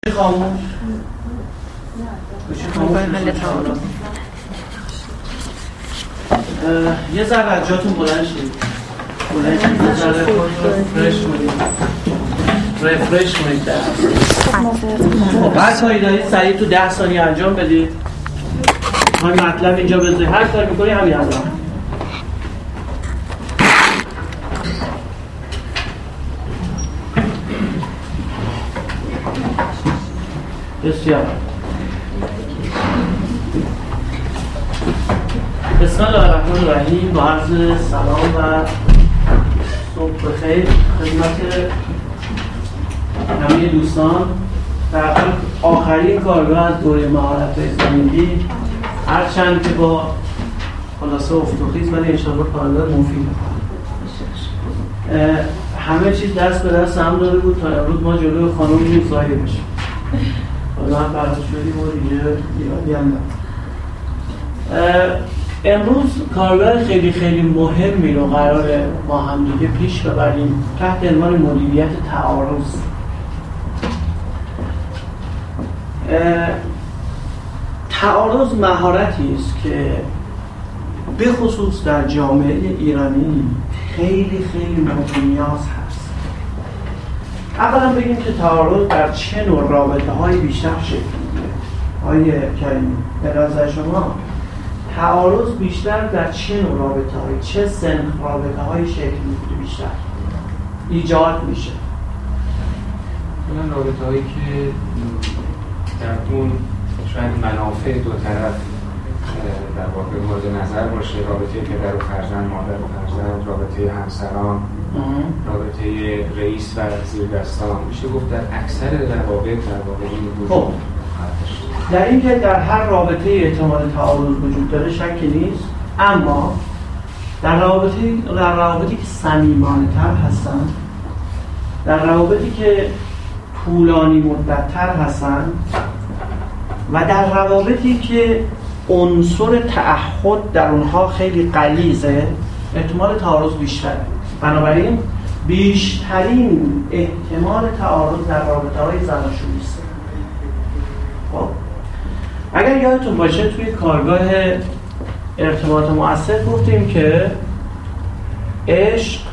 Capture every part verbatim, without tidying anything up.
خاموش گوشی خاموش یه ذره از جاتون بلند شید بلند شید یه ذره خودتون فرش کنید رفرش کنید درست بس هایی دارید سریع تو ده ثانیه انجام بدید های مطلب اینجا بذارید هر کار میکنی همین انجام بسیار بسم الله الرحمن الرحیم. با عرض سلام و صبح بخیر خدمت همه دوستان. در آخرین کارگاه از دوره مهارت‌های زمینی، هرچند که با خلاصه افت و خیز، ولی انشاءالله کارگاه مفید. همه چیز دست به دست هم داده بود تا امروز ما جلوی خانم ظاهر بشیم. حالا هم برداشت بدیم و دیگه ایرادی هم امروز کارگاه خیلی خیلی مهمی رو قراره با هم دیگه پیش ببریم تحت عنوان مدیریت تعارض. تعارض مهارتی است که به خصوص در جامعه ایرانی خیلی خیلی مورد نیاز هست. اولا بگیم که تعارض در چه نوع رابطه های بیشتر شکل میگیره. آقای کریمی به نظر شما تعارض بیشتر در چه نوع رابطه های، چه سنخ رابطه های شکل میگیره بیشتر ایجاد میشه؟ مثلا رابطه هایی که در اون شاید منافع دو طرف در واقع مورد نظر باشه، رابطه پدر و فرزند، مادر و فرزند، رابطه همسران، رابطه رئیس و زیردستان، میشه گفت در اکثر روابط در واقع این خب در این که در هر رابطه احتمال تعارض وجود داره شکی نیست، اما در روابطی در روابطی که صمیمانه‌تر هستن، در روابطی که طولانی مدت‌تر هستن و در روابطی که عنصر تعهد در اونها خیلی غلیظه، احتمال تعارض بیشتره. بنابراین بیشترین احتمال تعارض در رابطه‌های زناشویی است. خب اگر یادتون باشه توی کارگاه ارتباط مؤثر گفتیم که عشق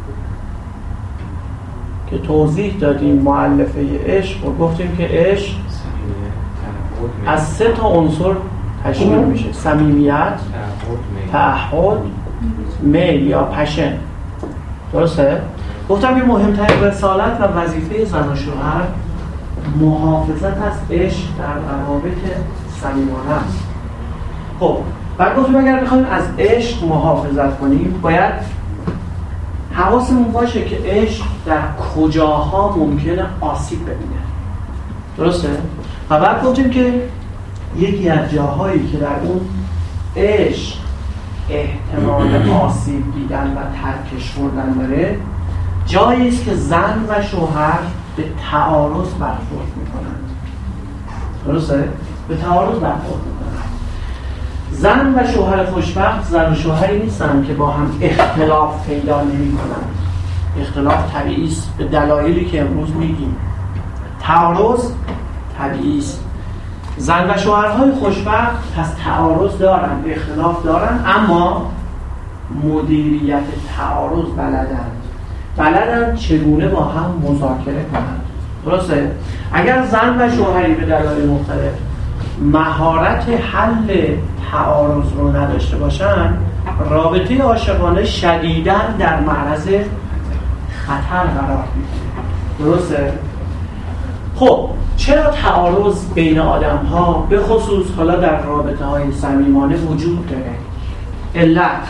که توضیح دادیم، مؤلفه عشق و گفتیم که عشق از سه تا عنصر تشکیل میشه: صمیمیت، تعهد، میل یا پشن. درسته؟ گفتم که مهمترین رسالت و وظیفه زن و شوهر محافظت از عشق در روابط صمیمانه است. خب بعد گفتیم اگر بخوایم از عشق محافظت کنیم باید حواسمون باشه که عشق در کجاها ممکنه آسیب ببینه. درسته؟ و بعد گفتیم که یکی از جاهایی که در اون عشق احتمال آسیب دیدن و ترکش خوردن داره، جایی است که زن و شوهر به تعارض برخورد میکنند. درسته؟ به تعارض برخورد میکنند. زن و شوهر خوشبخت زن و شوهری نیستن که با هم اختلاف پیدا نمیکنند. اختلاف طبیعی است به دلایلی که امروز میگیم. تعارض طبیعی است. زن و شوهرهای خوشبخت پس تعارض دارن، اختلاف دارن، اما مدیریت تعارض بلدن. بلدن چگونه با هم مذاکره کنند. درسته؟ اگر زن و شوهری به دلایل مختلف مهارت حل تعارض رو نداشته باشن، رابطه عاشقانه شدیداً در معرض خطر قرار میگیره. درسته؟ خب چرا تعارض بین آدم ها به خصوص حالا در رابطه های صمیمانه وجود داره؟ علت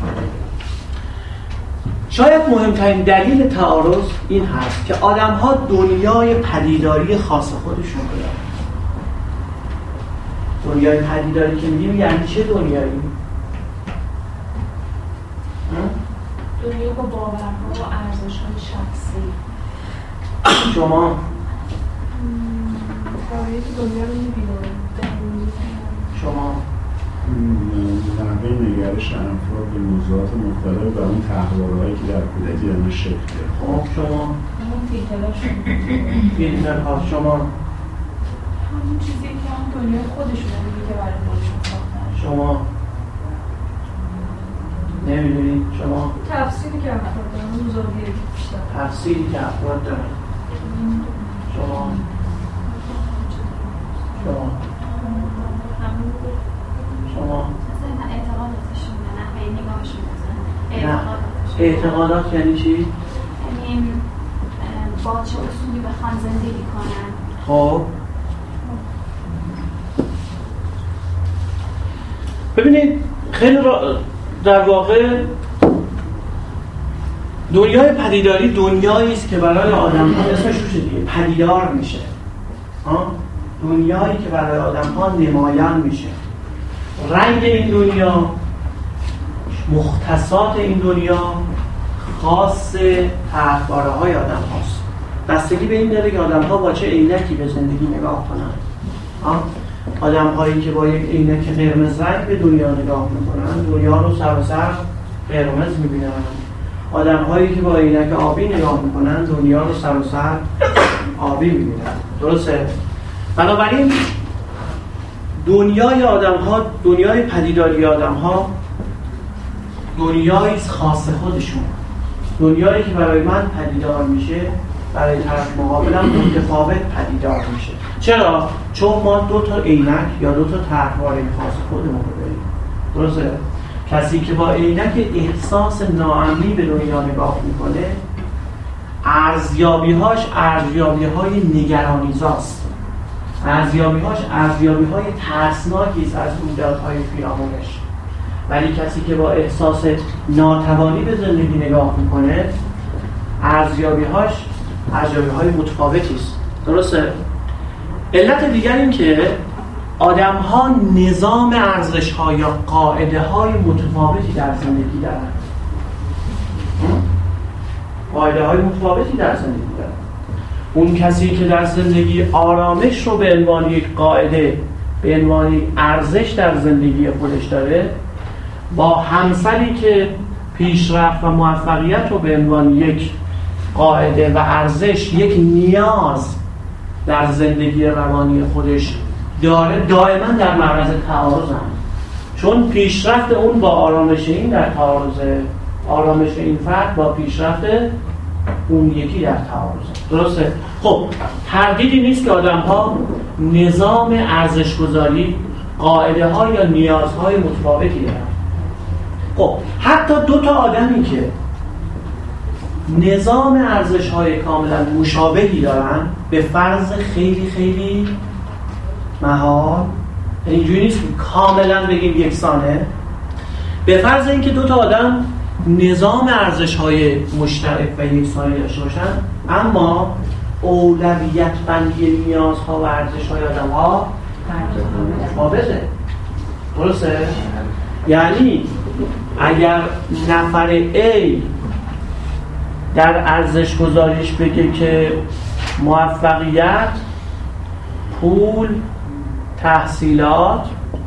شاید مهمترین دلیل تعارض این هست که آدم ها دنیای پدیداری خاص خودشون رو دارن. دنیای پدیداری که میگیم یعنی چه دنیایی؟ دنیا با باورها و ارزش‌های شخصی. شما دنیا رو می‌بینم. شما نحوه نگرش افراد به موضوعات مختلف و اون تحول‌هایی که در کودکی دارن شکل گرفته. خب شما فیلترها فیلترها شما همون چیزی که هم دنیای خودشونه میگه که برای خودشون ساختن. شما نمیدونید؟ شما تفسیری که افراد دارن اون زاویه بیشتر تفسیری که افراد دارن شما شما شما مثلا اعتقاداتشون نه به نگاهشون نه اعتقادات یعنی چی؟ یعنی با چه اصولی بخوان زندگی کنن. خب ببینید خیلی را در واقع دنیای پدیداری دنیایی است که برای آدم‌ها اسمش روشه دیگه پدیدار میشه. ها دنیایی که برای آدم‌ها نمایان میشه. رنگ این دنیا، مختصات این دنیا خاص طرحواره‌های آدم‌هاست. بستگی به این داره که آدم‌ها با چه عینکی به زندگی نگاه کنن. آدم‌هایی که با یک عینک قرمز رنگ به دنیا نگاه می‌کنن، دنیا رو سراسر قرمز می‌بینن. آدم‌هایی که با عینک آبی نگاه می‌کنن، دنیا رو سراسر آبی می‌بینن. درسته؟ بنابراین دنیای آدم‌ها، دنیای پدیداری آدم‌ها دنیایی خاص خودشون. دنیایی که برای من پدیدار میشه برای طرف مقابلم متفاوت پدیدار میشه. چرا؟ چون ما دو تا عینک یا دو تا طرحواره خاص خودمون رو داریم. درسته؟ کسی که با عینک احساس ناامنی به دنیا نگاه میکنه ارزیابی‌هاش ارزیابی‌های نگرانیزاست. ارزیابی‌هاش ارزیابی‌های ترسناکی است از رویدادهای پیرامونش. ولی کسی که با احساس ناتوانی به زندگی نگاه میکنه ارزیابی‌هاش ارزیابی‌های متفاوتی است. درسته؟ علت دیگر این که آدم‌ها نظام ارزش‌ها یا قاعده‌های متفاوتی در زندگی دارن. قاعده‌های متفاوتی در زندگی دارن. اون کسی که در زندگی آرامش رو به عنوان یک قاعده، به عنوان ارزش در زندگی خودش داره، با همسری که پیشرفت و موفقیت رو به عنوان یک قاعده و ارزش، یک نیاز در زندگی روانی خودش داره، دائما در معرض تعارض هم. چون پیشرفت اون با آرامش این در تعارض، آرامش این فرد با پیشرفت اون یکی در تعارض. درسته؟ خب تردیدی نیست که آدم ها نظام ارزش‌گذاری، قاعده ها یا نیازهای متفاوتی دارن. خب حتی دو تا آدمی که نظام ارزش‌های کاملا مشابهی دارن به فرض خیلی خیلی محال، اینجوری نیست که کاملا بگیم یکسانه، به فرض اینکه دو تا آدم نظام ارزش‌های مشترک و یکسانی داشته باشن، اما اولویت بندی نیازها و ارزش‌های آدم‌ها متفاوته. درسته؟ یعنی اگر نفر A در ارزش گذاریش بگه که موفقیت، پول، تحصیلات،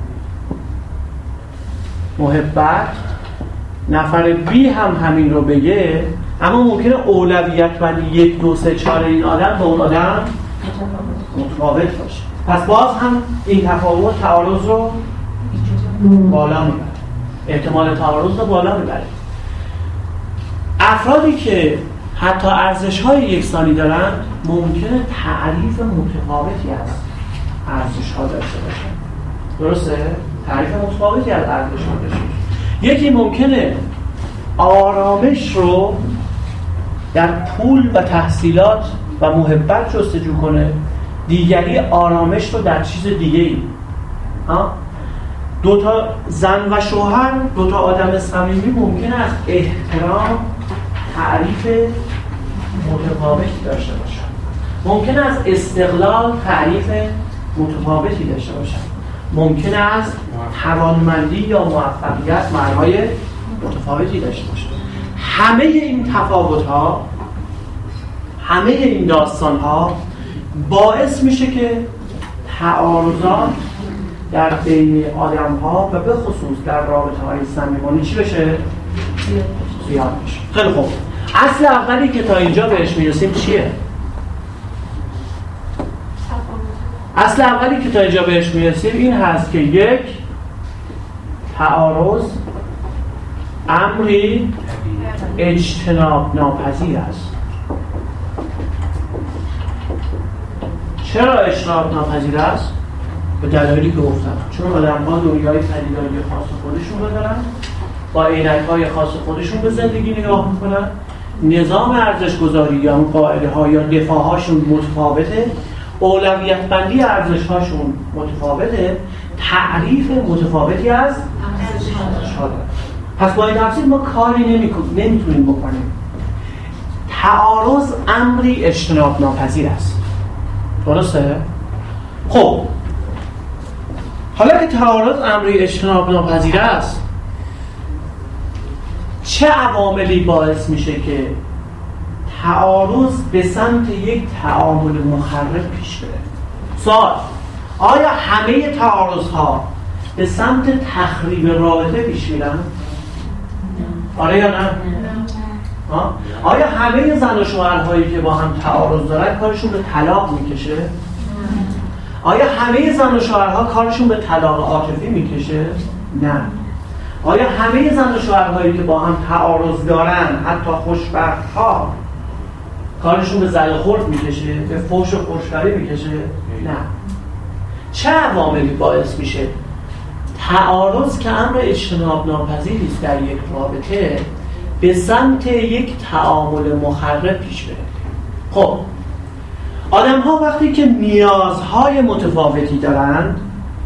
محبت، نفر B هم همین رو بگه، اما ممکنه اولویت بندی یک دو سه چهار این آدم با اون آدم متفاوت باشه. پس باز هم این تفاوت تعارض رو بالا میبره، احتمال تعارض رو بالا میبره. افرادی که حتی ارزش‌های یکسانی دارن ممکنه تعریف متفاوتی از ارزش‌ها داشته باشن. درسته؟ تعریف متفاوتی از ارزش‌ها داشته باشن. یکی ممکنه آرامش رو در پول و تحصیلات و محبت جستجو کنه، دیگری آرامش رو در چیز دیگه‌ای. ها؟ دو تا زن و شوهر، دو تا آدم صمیمی ممکنه از احترام تعریف متفاوتی داشته باشن. ممکنه از استقلال تعریف متفاوتی داشته باشن. ممکنه از توانمندی یا موفقیت معنای متفاوتی داشته باشن. همه این تفاوت‌ها، همه این داستان‌ها باعث میشه که تعارضات در بین آدم‌ها و به خصوص در رابطه‌های صمیمانه چی بشه؟ زیاد بشه. خیلی خوب. اصل اولی که تا اینجا بهش میرسیم چیه؟ اصل اولی که تا اینجا بهش میرسیم این هست که یک تعارض امری اجتناب ناپذیر است. چرا اجتناب ناپذیر است؟ به دلایلی که گفتم. چون آدم‌ها دنیای پدیداری خاص خودشون رو دارن، با عینک‌های خاص خودشون به زندگی نگاه میکنن، نظام ارزش‌گذاری یا قاعده‌ها یا دفاع‌هاشون متفاوته، اولویت بندی ارزش‌هاشون متفاوته، تعریف متفاوتی از ارزش‌ها دارن. پس با این تفسیر ما کاری نمی‌کنیم، نمیتونیم بکنیم. تعارض امری اجتناب ناپذیر است. درسته؟ خب حالا که تعارض امری اجتناب ناپذیر است، چه عواملی باعث میشه که تعارض به سمت یک تعامل مخرب پیش بره؟ سوال: آیا همه تعارض‌ها به سمت تخریب رابطه پیش میرن؟ آره یا نه؟ آه؟ آیا همه زن و شوهرهایی که با هم تعارض دارن کارشون به طلاق میکشه؟ آیا همه زن و شوهرها کارشون به طلاق عاطفی میکشه؟ نه. آیا همه زن و شوهرهایی که با هم تعارض دارن، حتی خوشبخت‌ها، کارشون به زل و خورد میکشه؟ به فحش و خوشبری میکشه؟ نه. چه عواملی باعث میشه تعارض که امر اجتناب ناپذیری است در یک رابطه به سمت یک تعامل مخرب پیش بره؟ خب آدم ها وقتی که نیازهای متفاوتی دارند،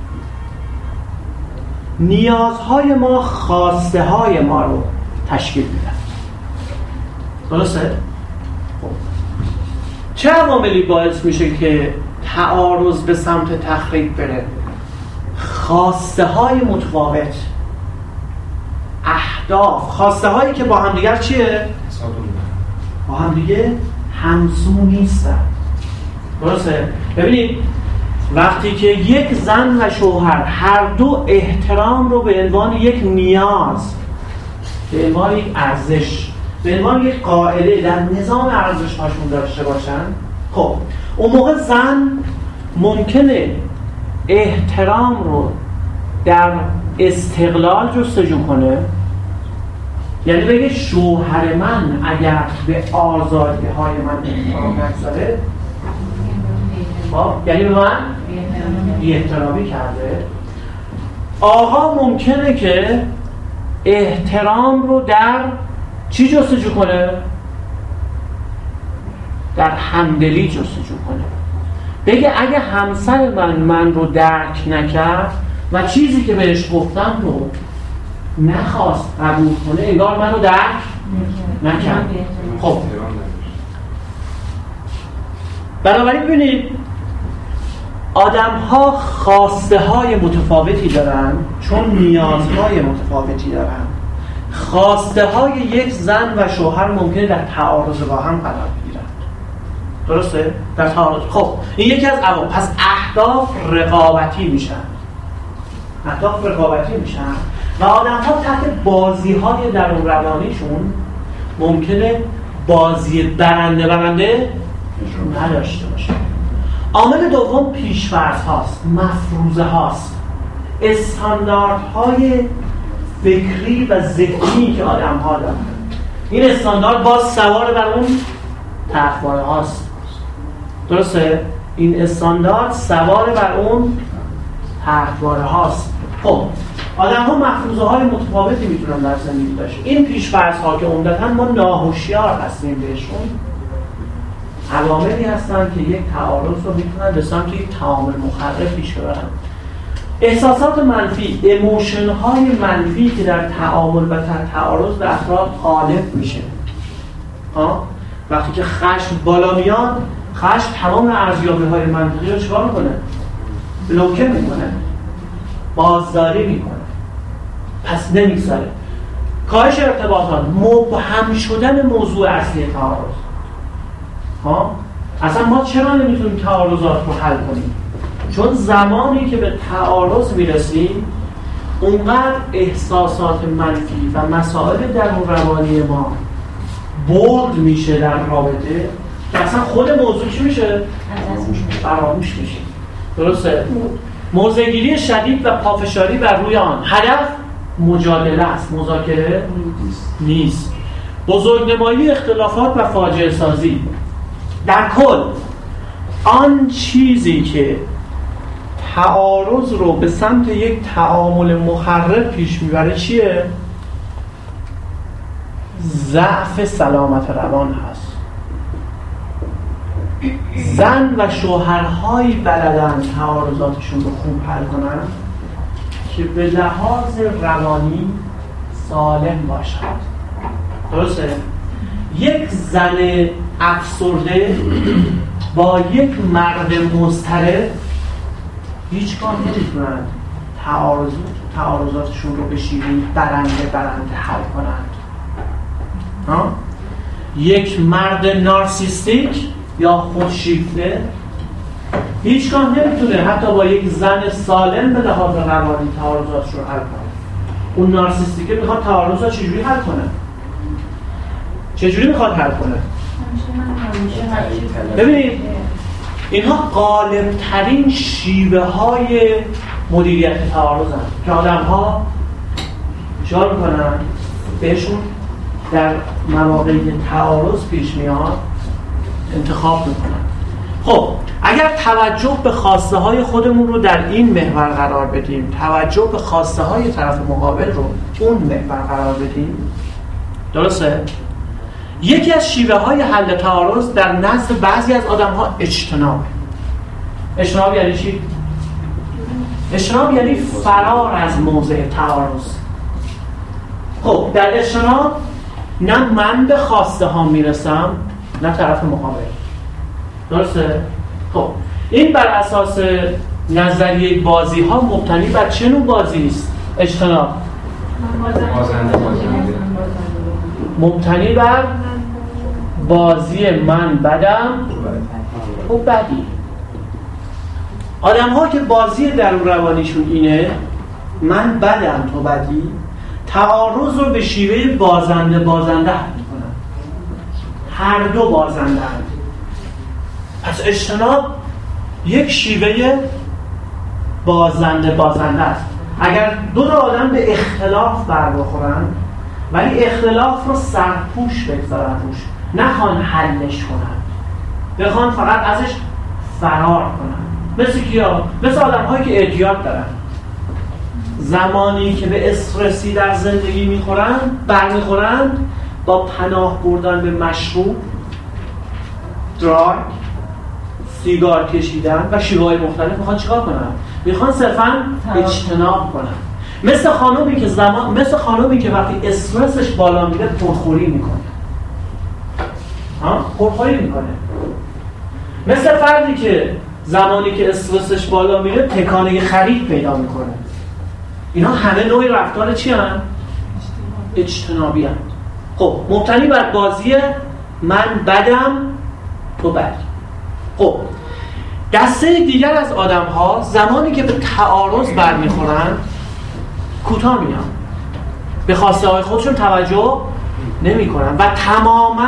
نیازهای ما خواسته های ما رو تشکیل میدن. درسته؟ خب چه عواملی باعث میشه که تعارض به سمت تخریب بره؟ خواسته های متفاوت، اهداف، خواسته هایی که با هم دیگر چیه؟ با هم دیگه همسو نیستن. درسته؟ ببینید وقتی که یک زن و شوهر هر دو احترام رو به عنوان یک نیاز، به عنوان یک ارزش، به عنوان یک قاعده در نظام ارزش‌هاشون داشته باشن، خب اون موقع زن ممکنه احترام رو در استقلال جستجو کنه، یعنی بگه شوهر من اگر به آزادی های من احترام نگذاره، یعنی به من بی احترامی کرده. آقا ممکنه که احترام رو در چی جستجو کنه؟ در همدلی جستجو کنه. بگه اگه همسر من من رو درک نکرد و چیزی که بهش گفتم رو نخواست قبول کنه، انگار من رو درک نکرد. خب بنابراین ببینید آدم ها خواسته های متفاوتی دارن چون نیازهای متفاوتی دارن. خواسته های یک زن و شوهر ممکنه در تعارض با هم قرار بگیرن. درسته؟ در تعارض. خب این یکی از عوامل. پس اهداف رقابتی میشن. اهداف رقابتی میشن و آدم ها تحت بازی های درون روانیشون ممکنه بازی برنده برنده نداشته باشه. عامل دوم پیش‌فرض هاست، مفروضه هاست، استانداردهای فکری و ذهنی که آدم ها دارن. این استاندارد باز سوار بر اون طرحواره هاست. درسته؟ این استاندارد سوار بر اون طرحواره هاست. خب آدم ها مفروضه های متفاوتی میتونن در زندگی داشت. این پیش‌فرض ها که عمدتاً ما ناهوشیار هستیم بهشون، عواملی هستن که یک تعارض رو میتونن به سمت یک تعامل مخرب پیش ببرن. احساسات منفی، ایموشن های منفی که در تعامل و در تعارض به افراد غالب میشه. ها؟ وقتی که خشم بالا میاد، خشم تمام ارزیابی های منطقی رو چیکار میکنه؟ بلوکه میکنه، بازداری میکنه، پس نمیگذاره. کاهش ارتباطات، مبهم شدن موضوع اصلی تعارض. ها؟ اصلا ما چرا نمیتونیم تعارضات رو حل کنیم؟ چون زمانی که به تعارض میرسیم اونقدر احساسات منفی و مسائل درون روانی ما بولد میشه در رابطه که اصلا خود موضوع چی میشه؟ فراموش میشه. درسته؟ موضع‌گیری شدید و پافشاری بر روی آن. هدف مجادله است، مذاکره نیست. بزرگنمایی اختلافات و فاجعه سازی. در کل آن چیزی که تعارض رو به سمت یک تعامل مخرب پیش میبره چیه؟ ضعف سلامت روان هست. زن و شوهرهایی بلدن تعارضاتشون رو خوب حل کنن که به لحاظ روانی سالم باشد. درسته؟ یک زن افسرده با یک مرد مضطرب هیچگاه نمیتونن تعارض تعارضاتشون رو به شیوهی برنده برنده حل کنند. ها؟ یک مرد نارسیستیک یا خودشیفته هیچگاه نمیتونه حتی با یک زن سالم به لحاظ روانی تعارضاتش رو حل کنه. اون نارسیستیکه میخواد تعارضات چجوری حل کنه؟ چجوری میخواد حل کنه؟ ببینید اینها غالب ترین شیوه های مدیریت تعارض هست که آدم ها چیکار میکنن؟ بهشون در مواقعی که تعارض پیش میاد انتخاب میکنن. خب اگر توجه به خواسته های خودمون رو در این محور قرار بدیم، توجه به خواسته های طرف مقابل رو اون محور قرار بدیم، درسته؟ یکی از شیوه های حل تعارض در نزد بعضی از آدم ها اجتناب. اجتناب یعنی چی؟ اجتناب یعنی فرار از موضع تعارض. خب در اجتناب نه من به خواسته ها میرسم نه طرف مقابل. درسته؟ خب این بر اساس نظریه بازی ها مبتنی بر چه نوع بازی است؟ اجتناب بازنده بازنده مبتنی بر بازی من بدم و بدی. آدم ها که بازی درون روانیشون اینه من بدم تو بدی، تعارض رو به شیوه بازنده بازنده حل میکنن. هر دو بازنده هست. پس اجتناب یک شیوه بازنده بازنده است. اگر دو تا آدم به اختلاف بر بخورن ولی اختلاف رو سرپوش بگذارن روش، نخوان حلش کنن، بخوان فقط ازش فرار کنن. مثل کیا؟ مثل آدم هایی که اعتیاد دارن. زمانی که به استرسی در زندگی میخورن برمیخورن با پناه بردن به مشروب، دراگ، سیگار کشیدن و شیوه‌های مختلف میخوان چیکار کنن؟ میخوان صرفاً اجتناب کنن. مثل خانومی که زمان مثل خانومی که وقتی استرسش بالا میره پرخوری میکنه. ها؟ پرخوری میکنه. مثل فردی که زمانی که استرسش بالا میره تکانه خرید پیدا میکنه. اینا همه نوعی رفتار چی هستند؟ اجتنابی هستند. خب مبتنی بر بازی من بدم تو بدی. خب دسته دیگر از آدم ها زمانی که به تعارض برمیخورن کوتاه میان، به خواسته های خودشون توجه نمی کنن و تماما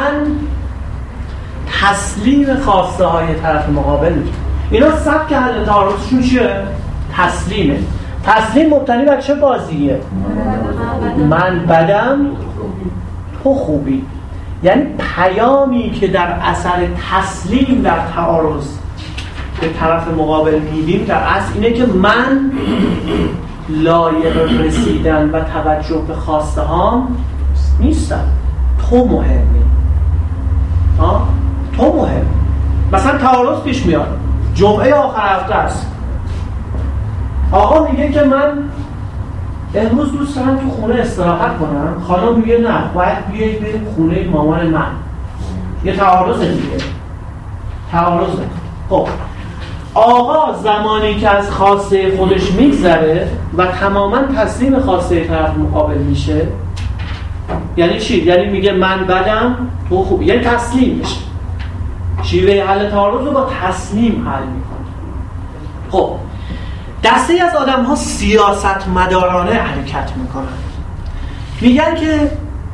تسلیم خواسته های طرف مقابل میشن. اینا سبک حل تعارضشون چیه؟ تسلیمه. تسلیم مبتنی بر چه بازیه؟ من بدم تو خوبی. یعنی پیامی که در اثر تسلیم در تعارض به طرف مقابل میدیم در اصل اینه که من لایق رسیدن و توجه به خواسته هام نیستم، تو مهمی. ها؟ تو مهم. مثلا تعارض پیش میاد، جمعه آخر هفته است، آقا میگه که من امروز دوست دارم تو خونه استراحت کنم، خانم میگه نه باید بیایید بریم خونه مامان من. یه تعارضه دیگه، تعارضه. خب آقا زمانی که از خواسته خودش میگذره و تماما تسلیم خواسته طرف مقابل میشه، یعنی چی؟ یعنی میگه من بدم تو خوبی، یعنی تسلیم میشه. شیوه حل تعارض رو با تسلیم حل میکنه. خب دسته از آدم ها سیاست مدارانه حرکت میکنن، میگن که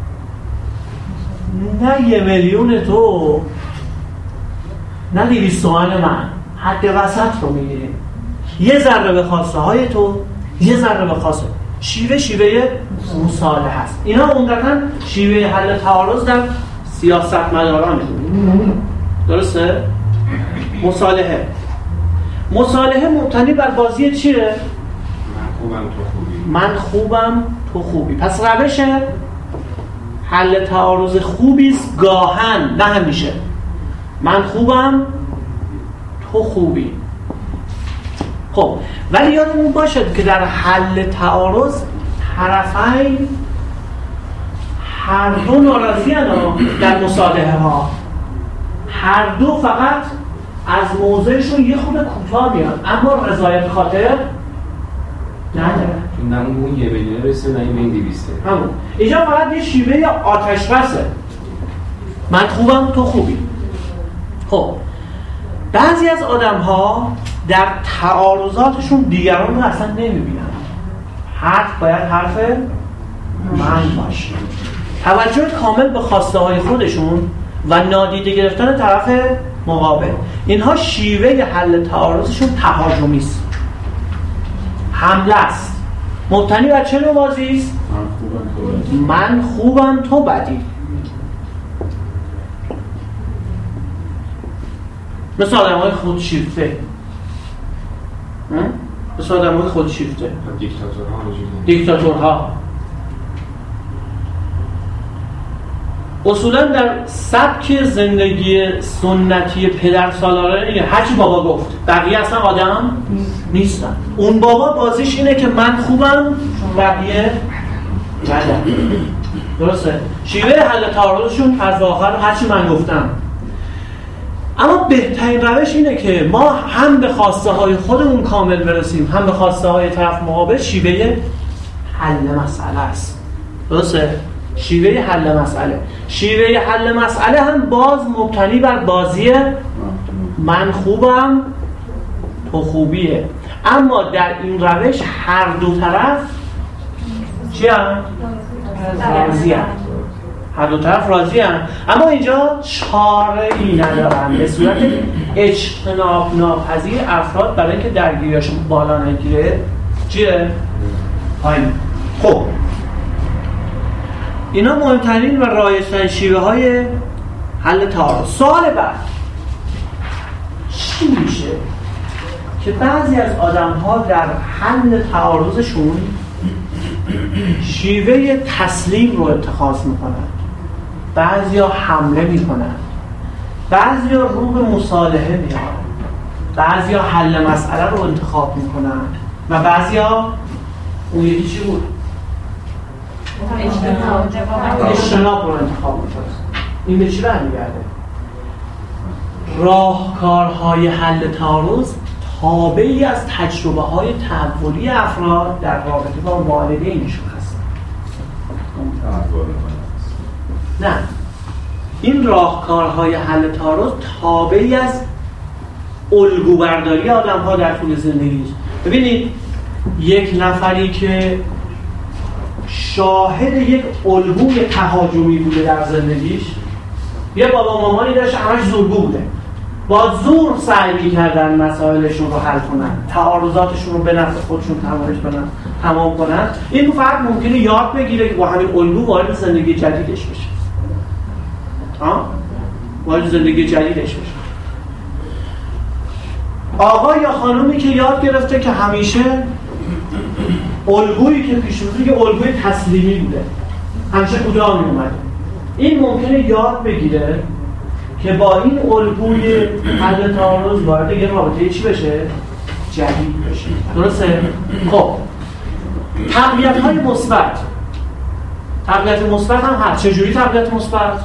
نه یه میلیون تو نه دویست تومن من، حد وسط رو میگیریم. یه ذره به خواسته های تو، یه ذره به خواسته. شیوه شیوه مصالحه است. اینا عمدتاً شیوه حل تعارض در سیاستمدارانه. درسته؟ مصالحه مصالحه مبتنی بر بازی چیه؟ من خوبم تو خوبی. من خوبم تو خوبی. پس روش حل تعارض خوبیست گاهن، نه همیشه. من خوبم تو خوبی. خب ولی یادمون باشد که در حل تعارض طرفین هر دو ناراضی هستند. در مصالحه ها هر دو فقط از موضعشون یه خود کوتاه میاد، اما رضایت خاطر نداره. چون نه اون یه بدونه رسه نه این به این دیویسته. همون اینجا فقط یه شیوه آتش بسه. من خوبم تو خوبی. خب بعضی از آدم ها در تعارضاتشون دیگران رو اصلا نمیبینن. حرف باید حرف من باشه. توجه کامل به خواسته های خودشون و نادیده گرفتن طرف مقابل. اینها شیوه حل تعارضشون تهاجمی است. حمله است. مبتنی بر چه نوع بازی است؟ من خوبم تو بدی. مثل آدم‌های خودشیفته. مثل آدم‌های خودشیفته. دیکتاتورها دیکتاتورها. اصولا در سبک زندگی سنتی پدر سالاره هرچی بابا گفت بقیه اصلا آدم نیستن. اون بابا بازیش اینه که من خوبم بقیه بدن. درسته؟ شیوه حل تعارضشون از آخر هرچی من گفتم. اما بهترین روش اینه که ما هم به خواسته های خودمون کامل برسیم هم به خواسته های طرف مقابل. شیوه حل مسئله است. درسته؟ شیوه حل مسئله شیوه حل مسئله هم باز مبتنی بر بازی من خوبم تو خوبیه. اما در این روش هر دو طرف چی هم؟ راضی هم. هر دو طرف راضی هم. اما اینجا چاره ای ندارن. به صورت اجتناب ناپذیر افراد برای اینکه درگیریشون بالا نگیره چیه؟ پایین. خب اینا مهمترین و رایج‌ترین شیوه های حل تعارض. سوال بعد چی میشه که بعضی از آدم ها در حل تعارضشون شیوه تسلیم رو اتخاذ میکنن، بعضی ها حمله میکنن، بعضی ها رو به مصالحه میارن، بعضی ها حل مسئله رو انتخاب میکنن و بعضی ها اون یکی چی بود؟ اجتناب رو انتخاب میکنه. این به چی برمیگرده؟ راهکارهای حل تعارض تابعی از تجربه های تحولی افراد در رابطه با والدینشون هستند. نه، این راهکارهای حل تعارض تابعی از الگوبرداری آدم ها در طول زندگی. ببینید یک نفری که شاهد یک الگوی تهاجمی بوده در زندگیش، یه بابا مامانی داشت همش زورگو بوده، با زور سعی می‌کردن مسائلشون رو حل کنن، تعارضاتشون رو به نفع خودشون تمامش کنن، تمام کنن. این فرد ممکنه یاد بگیره که با همین الگو وارد زندگی جدیدش بشه. ها؟ وارد زندگی جدیدش بشه. آقا یا خانومی که یاد گرفته که همیشه الگویی که پیش می‌بره که الگوی تسلیمی بوده، همیشه کوتاه می‌اومده، این ممکنه یاد بگیره که با این الگوی حل تعارض وارد یه رابطه چی بشه؟ جدید بشه. درسته؟ خب تقویت‌های مثبت. تقویت مثبت هم هست. چجوری تقویت مثبت؟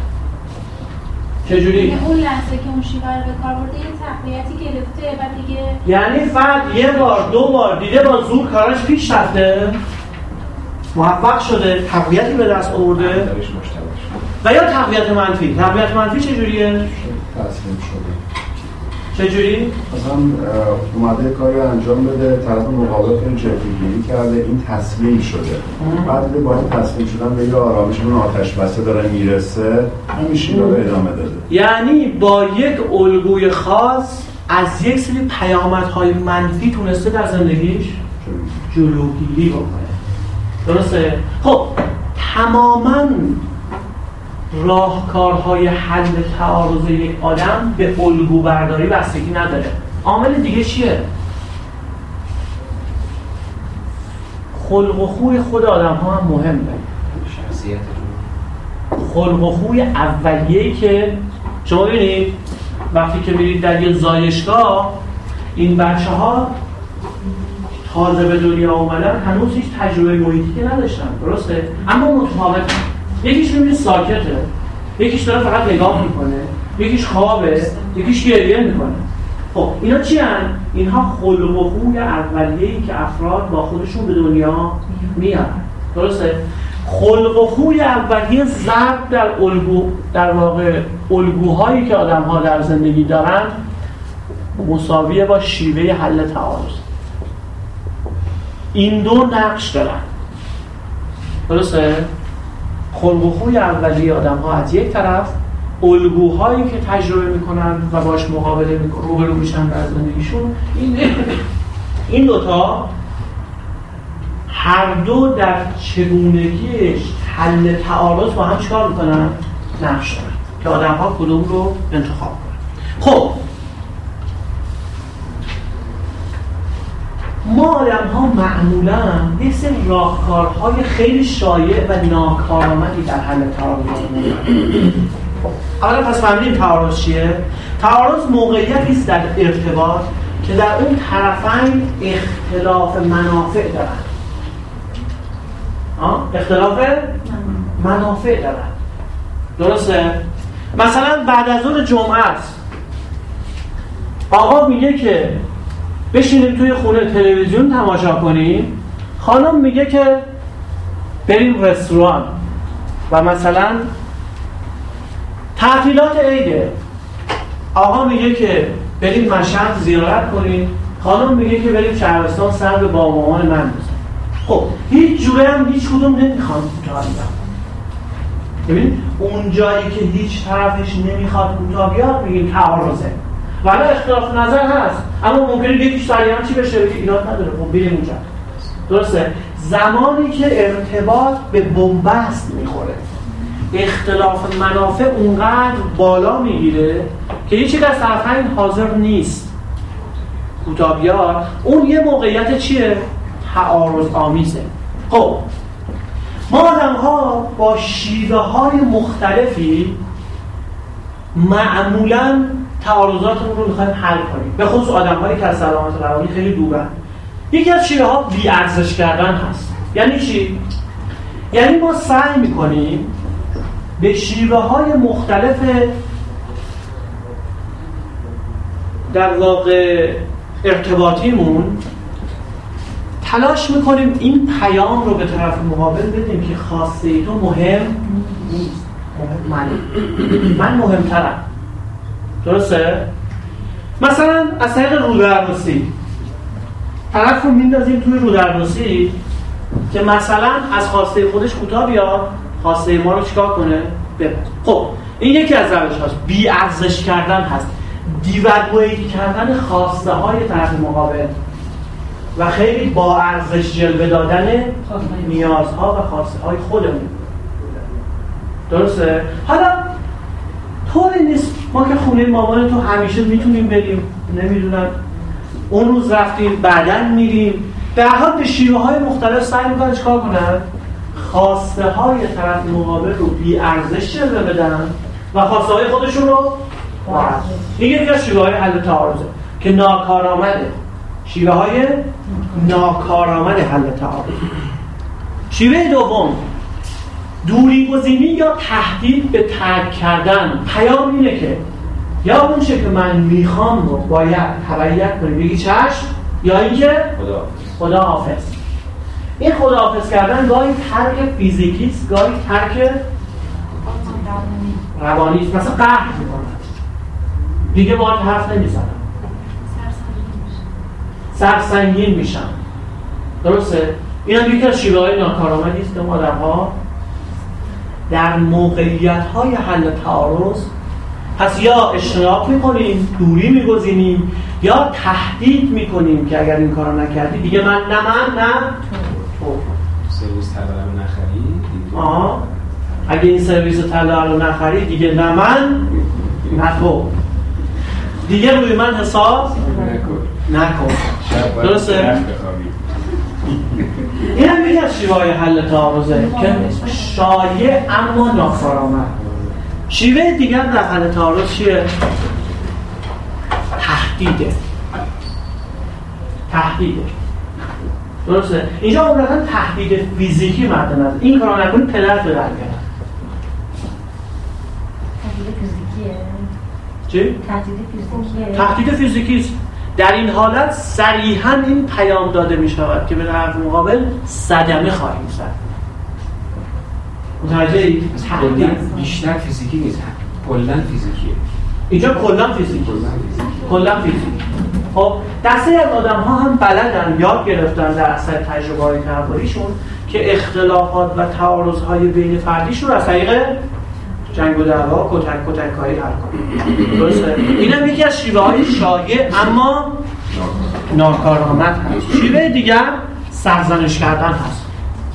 چجوری؟ اون لحظه که اون شیوه رو به کار برده یه تقویتی گرفته و دیگه یعنی فرد یه بار دو بار دیده با زور کارش پیش رفته، موفق شده، تقویتی به دست آورده. و یا تقویت منفی. تقویت منفی چجوریه؟ تسلیم شده. چجوری؟ مثلا اومده کاری انجام بده، طرف مقابل خیلی جدیگیری کرده، این تسلیم شده. بعد دیگه با این تسلیم شدن به یه آرامش اون آتش بسته داره میرسه، همین شیوه رو ادامه داده. یعنی با یک الگوی خاص از یک سری پیامدهای منفی تونسته در زندگیش جلوگیری بکنه. درسته؟ خب تماماً راهکارهای حل تعارض یک آدم به الگو برداری بستگی نداره. عامل دیگه چیه؟ خلق و خوی خود آدم ها هم مهمه. خلق و خوی اولیه‌ای که شما ببینید وقتی که میرید در یه زایشگاه، این بچه ها تازه به دنیا اومدن هنوز هیچ تجربه محیطی که نداشتن، درسته؟ اما متفاوته. یکیش میبینید ساکته، یکیش داره فقط نگاه میکنه، یکیش خوابه، یکیش گریه میکنه. خب اینا چی هن؟ اینها خلق و خوی اولیه‌ای که افراد با خودشون به دنیا میارن، درسته؟ خلق و خوی اولیه ضرب در الگو، در واقع الگوهایی که آدم‌ها در زندگی دارن مساویه با شیوه حل تعارض. این دو نقش دارن، درسته؟ خلق و خوی اولیه آدم‌ها از یک طرف، الگوهایی که تجربه میکنن و باش مقابله میکنن، روبرو میشن در زندگیشون، این این دوتا هر دو در چگونگیش حل تعارض با هم چیکار میکنن؟ نقش دارن که آدم‌ها کدوم رو انتخاب کنن. خب ما آدم‌ها معمولاً یه سری راهکارهای خیلی شایع و ناکارآمدی در حل تعارض داریم. اولا پس فهمیدیم تعارض چیه؟ تعارض موقعیتی است در ارتباط که در اون طرفین اختلاف منافع دارن. آه؟ اختلاف منافع دارن. درسته؟ مثلا بعد از ظهر جمعه است، آقا میگه که بشینیم توی خونه تلویزیون تماشا کنیم، خانم میگه که بریم رستوران، و مثلا تعطیلات عیده، آقا میگه که بریم مشهد زیارت کنیم، خانم میگه که بریم شهرستان سر به با مامان من بزنیم. خب هیچ جوره هم هیچ کدوم نمیخواد کوتاه بیاد. ببین اون جایی که هیچ طرفش نمیخواد کوتاه بیاد میگیم تعارضه. ولی اختلاف نظر هست، اما ممکنه یکیش سریعا چی بشه بگه ایراد نداره، خب بریم اونجا. درسته؟ زمانی که ارتباط به بنبست میخوره، اختلاف منافع اونقدر بالا میگیره که هیچ یک از طرفین حاضر نیست کوتاه بیاد، اون یه موقعیت چیه؟ تعارض آمیزه. خب ما آدم‌ها با شیوه های مختلفی معمولاً تعارضاتمون رو می‌خوایم حل کنیم، به خصوص آدم‌هایی که از سلامت روانی خیلی دورن. یکی از شیوه ها بی‌ارزش کردن هست. یعنی چی؟ یعنی ما سعی می‌کنیم به شیوه های مختلف در واقع ارتباطیمون تلاش میکنیم این پیام رو به طرف مقابل بدیم که خواسته تو مهم نیست، مهم منه، من مهمترم. درسته؟ مثلا از طریق رودرنوسی طرف رو میندازیم توی رودرنوسی که مثلا از خواسته خودش کوتاه بیاد، خواسته ما رو چیکار کنه؟ ببره. خب این یکی از روش هاست، بی ارزش کردن هست، دیوالویت کردن خواسته های طرف مقابل و خیلی با ارزش جلوه دادن نیازها و خواسته های خودمون. درسته؟ حالا طوری نیست ما که خونه مامان تو همیشه میتونیم بریم، نمیدونم اون روز رفتیم بعداً میریم، در حال به شیوه های مختلف سعی میکنن چیکار کنن؟ خواسته های طرف مقابل رو بی ارزش جلوه بدن و خواسته های خودشون رو با ارزش. این یکی از شیوه های حل تعارضه که ناکارآمده، شیوه های ناکارآمد حل تعارض. شیوه دوم دوری گزینی یا تهدید به ترک کردن. پیام اینه که یا اون چه که من میخوام رو باید تبعیت کنی، بگی چشم، یا اینکه خدا حافظ. این خدا حافظ کردن گاهی ترک فیزیکی است، گاهی ترک روانی است. مثلا قهر میکنن، دیگه باهات حرف نمیزنن، سرسنگین میشن. درسته؟ این هم یکی از شیوه های ناکارآمدی است که آدم‌ها در موقعیت‌های حل تعارض پس یا اجتناب میکنیم، دوری میگزینیم، یا تهدید میکنیم که اگر این کارو نکردی دیگه من نه من نه تو. سرویس طلا رو نخری. آه اگه این سرویس طلا رو نخری دیگه نه من نه تو. دیگه روی من حساب نکن. درسته؟ این هم یکی از شیوه های حل تعارضه که شایع اما ناکارآمد. شیوه دیگر در حل تعارض چیه؟ تهدیده. تهدیده. درسته؟ اینجا عمرتاً تهدید فیزیکی مد نظر. این کارو نکنی پدر به در میاد. تهدید فیزیکیه. چی؟ تهدید فیزیکیه. تهدید فیزیکی است. در این حالت صریحاً این پیام داده می شود که به طرف مقابل صدمه خواهیم زد. متوجهی؟ تهدید بیشتر فیزیکی نیست، کلاً فیزیکیه. اینجا کلاً فیزیکی. کلاً فیزیکی. خب دسته از آدم ها هم بلدن، یاد گرفتن در اثر تجربه های تحولیشون که اختلافات و تعارض های بین فردیشون رو از طریق جنگ و دعوا، کتک کتک‌هایی حل کنن. درسته؟ اینم یکی از شیوه های شایع اما ناکارآمد هست. شیوه دیگر سرزنش کردن هست.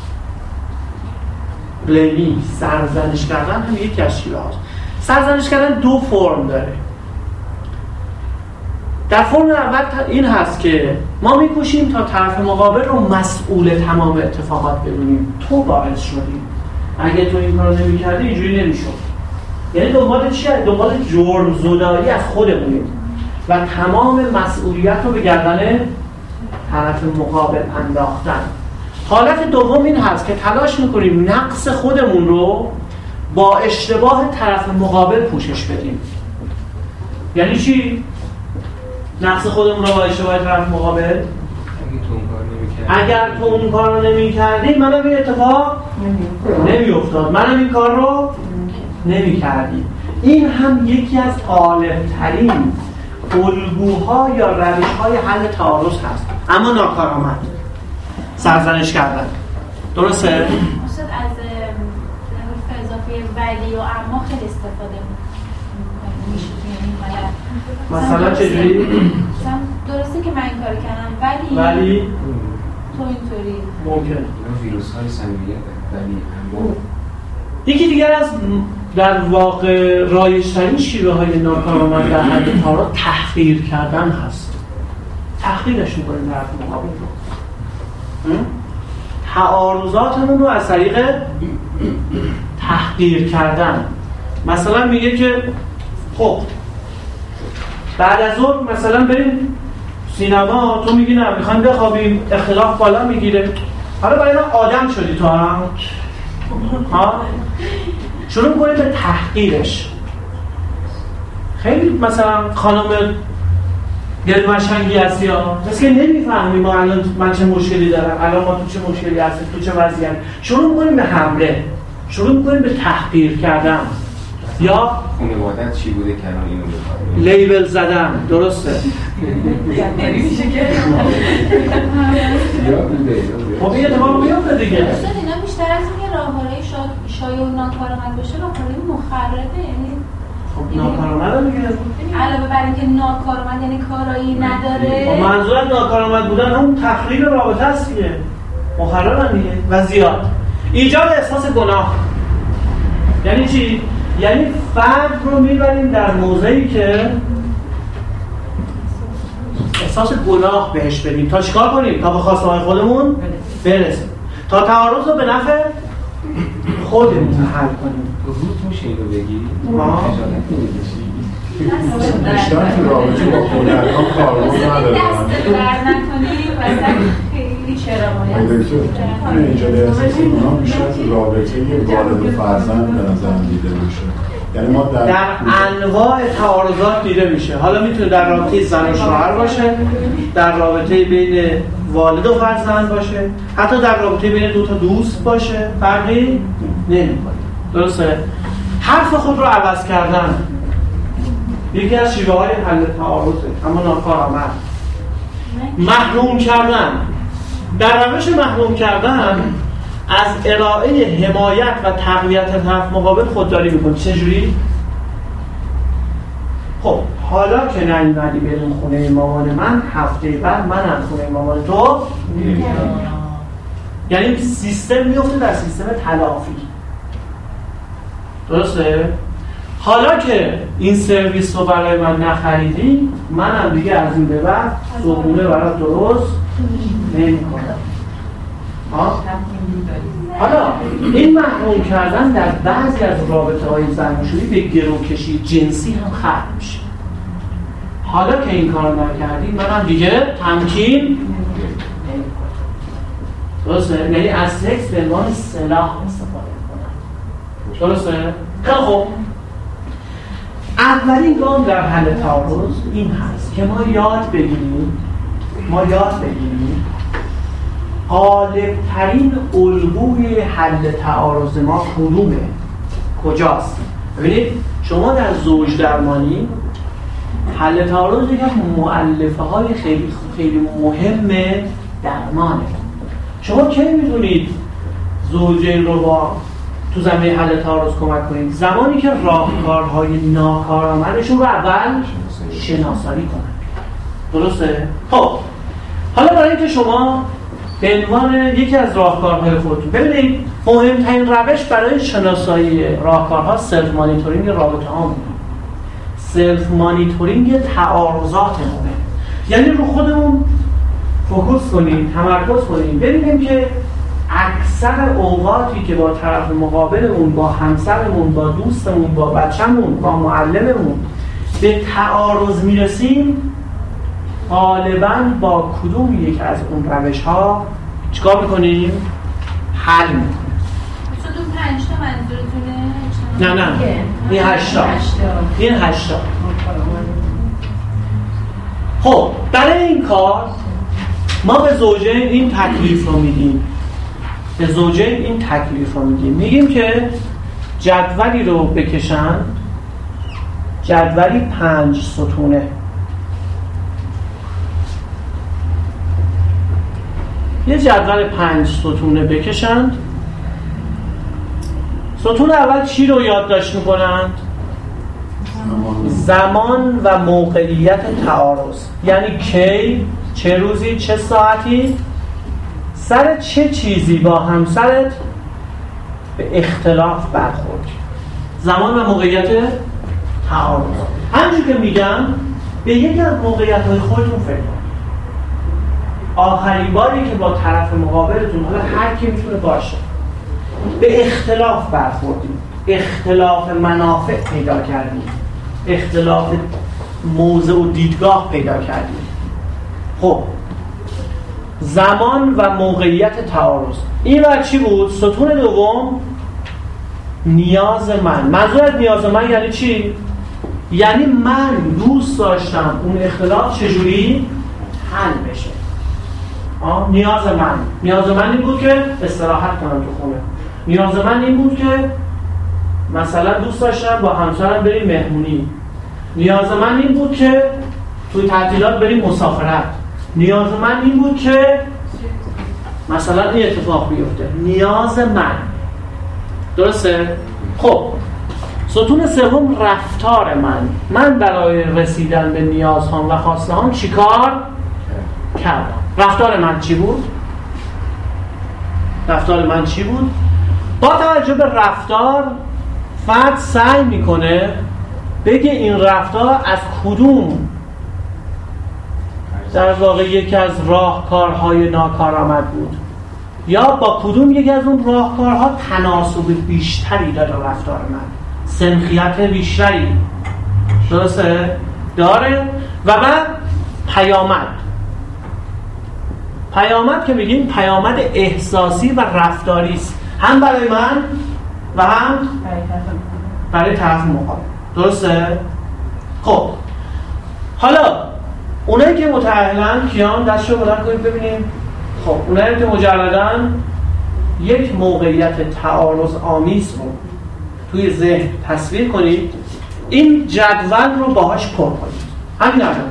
بلیمی، سرزنش کردن هم یکی از شیوه هاست. سرزنش کردن دو فرم داره. در فرم اول این هست که ما میکوشیم تا طرف مقابل رو مسئول تمام اتفاقات بدونیم. تو باعث شدی. اگه تو این کارو نمی‌کردی اینجوری نمی‌شد. یعنی دنبال چیه؟ دنبال جرم زدایی از خودمونیم و تمام مسئولیت رو به گردن طرف مقابل انداختن. حالت دوم این هست که تلاش می‌کنیم نقص خودمون رو با اشتباه طرف مقابل پوشش بدیم. یعنی چی؟ نقص خودمون رو با اشتباه طرف مقابل؟ اگر تو اون کار رو نمی کردی منم این اتفاق نمی افتاد، منم این کار رو نمی کردی. این هم یکی از غالب‌ترین الگوها یا روش‌های حل تعارض هست، اما ناکارآمد. سرزنش کردن. درسته؟ استاد از حروف اضافه ولی و اما خیلی استفاده میشه. مثلا چجوری؟ مثلا درسته که من این کار کردم ولی ولی تو اینطوری ممکنه. ویروس های صمیمیت ولی اما یکی دیگر از در واقع رایج‌ترین شیوه های ناکارآمد در حل تعارض تحقیر کردن هست. تحقیرش می‌کنیم در مقابل رو. تعارضاتمون رو از طریق تحقیر کردن. مثلا میگه که خب بعد از ظهر مثلا بریم سینما، تو میگی نه میخوایم بخوابیم، اختلاف بالا میگیره. حالا برای من آدم شدی تو هم ها؟ شروع می‌کنی به تحقیرش. خیلی مثلا خانم دلمشنگی هستی ها، مثل که نمیفهمی ما الان من چه مشکلی دارم، الان ما تو چه مشکلی هستیم، تو چه وضعیتی. شروع می‌کنیم به حمله، شروع می‌کنیم به تحقیر کردن یا خانواده‌ات چی بوده که الان اینو بخواد لیبل زدن. درسته؟ یعنی میشه که یا بوده خب این اتفاق میفته دیگه. استاد اینا بیشتر از اینکه راهکارهای شایع و ناکارآمد باشه، راهکارهای مخربه. یعنی خب ناکارآمد میگه علاوه بر اینکه ناکارآمد یعنی کارایی نداره. خب منظور از ناکارآمد بودن اون تخریب رابطه است دیگه. مخربن دیگه و زیاد. ایجاد احساس گناه. یعنی چی؟ یعنی فرد رو میبریم در موضعی که احساس گناه بهش بدیم تا چیکار کنیم؟ تا به خواسته‌های خودمون برسیم، تا تعارض رو به نفع خودمون حل کنیم. روت میشه اینو بگی؟ ما بیشتر تو رابطه با خودرکان کارمون ندارن. دست در نکنیم و خیلی چرا باید اینجا به احساس گناه بیشتر تو رابطه والد و فرزند به نظر دیده میشه. یعنی ما در, در انواع تعارضات دیده میشه. حالا میتونه در رابطه زن و شوهر باشه، در رابطه بین والد و فرزند باشه، حتی در رابطه بین دو تا دوست باشه، فرقی نمیکنه. درسته؟ حرف خود رو عوض کردن یکی از شیوه های حل تعارضه، اما ناکارآمد. محروم کردن. در روش محروم کردن از ارائه حمایت و تقویت طرف مقابل خودداری میکنه. چجوری؟ خب حالا که نیومدی بریم خونه مامان من، هفته بعد منم خونه مامان تو میرم. یعنی سیستم میفته در سیستم تلافی. درسته؟ حالا که این سرویس رو برای من نخریدی، منم دیگه از این به بعد صبحونه برای درست نمی‌کنم. حالا این محروم کردن در بعضی از رابطه‌های زناشویی به گروکشی جنسی هم ختم میشه. حالا که این کار نکردی، منم دیگه تمکین نمی‌کنم. درسته؟ یعنی از سکس به عنوان سلاح استفاده می‌کنم. درسته؟ خیلی خوب. اولین گام در حل تعارض این هست که ما یاد بگیریم ما یاد بگیریم غالب‌ترین الگوی حل تعارض ما کدومه؟ کجاست؟ ببینید شما در زوج درمانی حل تعارض یک از مؤلفه های خیلی خیلی مهم درمانه. شما کی میدونید زوجین رو با تو زمینه حل تعارض کمک کنید؟ زمانی که راهکارهای ناکارآمدشون رو اول شناسایی کنن. درسته؟ خب حالا برای اینکه شما به عنوان یکی از راهکارهای خودتون ببینید، مهمترین روش برای شناسایی راهکارها سلف مانیتورینگ رابطه ها، سلف مانیتورینگ تعارضاتمونه. یعنی رو خودمون فوکوس کنیم، تمرکز کنیم، ببینیم که اکثر اوقاتی که با طرف مقابلمون، با همسرمون، با دوستمون، با بچه‌مون، با معلممون به تعارض میرسیم، غالباً با کدوم یک از اون روش‌ها چیکار می‌کنیم؟ حل می‌کنیم. کدوم پنج تا منظورتونه؟ نه نه. این هشتا. این هشتا. خب برای این کار ما به زوجین این تکلیف رو میدیم. به زوجین این تکلیف رو میدیم. میگیم که جدولی رو بکشن، جدولی پنج ستونه. یه جدول پنج ستونه بکشند. ستون اول چی رو یادداشت میکنند؟ زمان و موقعیت تعارض. یعنی کی، چه روزی، چه ساعتی، سر چه چیزی با همسرت به اختلاف برخوردی. زمان و موقعیت تعارض. همونجور که میگم به یکی از موقعیت‌های خودتون فکر کنید. آخرین باری که با طرف مقابلتون، حالا هر کی میتونه باشه، به اختلاف برخوردیم، اختلاف منافع پیدا کردیم، اختلاف موضع و دیدگاه پیدا کردیم. خب زمان و موقعیت تعارض. این وقت چی بود؟ ستون دوم نیاز من. منظور از نیاز من یعنی چی؟ یعنی من دوست داشتم اون اختلاف چجوری حل بشه. آه؟ نیاز من نیاز من این بود که استراحت کنم تو خونه. نیاز من این بود که مثلا دوست داشتم با همسرم بریم مهمونی. نیاز من این بود که توی تعطیلات بریم مسافرت. نیاز من این بود که مثلا این اتفاق بیفته. نیاز من. درسته؟ خب ستون سوم رفتار من. من برای رسیدن به نیازهام و خواستهام چیکار کردم؟ رفتار من چی بود؟ رفتار من چی بود؟ با توجه به رفتار فرد سعی میکنه بگه این رفتار از کدوم در واقع یکی از راهکارهای ناکارآمد بود، یا با کدوم یکی از اون راهکارها تناسب بیشتری داره رفتار من، سنخیت بیشتری درسته داره. و بعد پیامد. پیامد که میگیم پیامد احساسی و رفتاری است، هم برای من و هم برای طرف مقابل. درسته؟ خب حالا اونایی که متأهلن کیان دستشو بلند کنید ببینیم. خب اونایی که مجردن یک موقعیت تعارض آمیز رو توی ذهن تصویر کنید، این جدول رو باهاش پر کنید. همین الان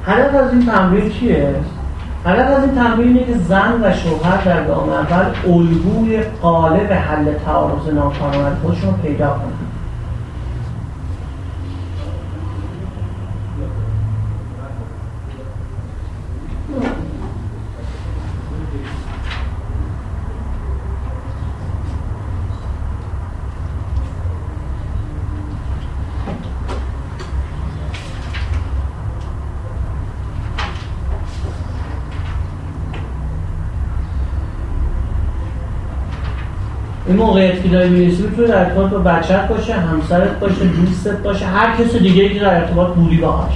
هدف از این تمرین چیه؟ هدف از این تمرین اینه که زن و شوهر در گام اول الگوی قالب حل تعارض ناکارآمد خودشون رو پیدا کنن. این موقعیت که داری می‌رسی تو در ارتباط با بچه‌ت باشه، همسرت باشه، دوستت باشه، هر کس دیگه‌ای که در ارتباط بودی باهاش.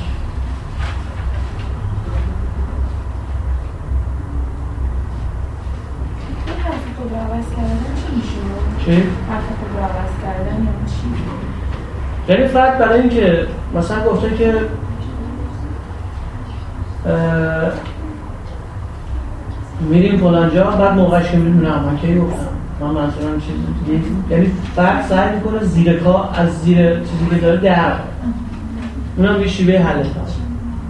این حرف خود رو عوض کردن چی میشه؟ چی؟ حرف خود رو عوض کردن یعنی چی؟ یعنی فرد برای اینکه مثلا گفته که میریم فلان جا، بعد موقعش که میدونم من کی گفتم من منظورم چیز دیگه، یعنی فرد سعی میکنه زیر کار از زیر چیزی که داره در اونم یه شیوه حلش هست.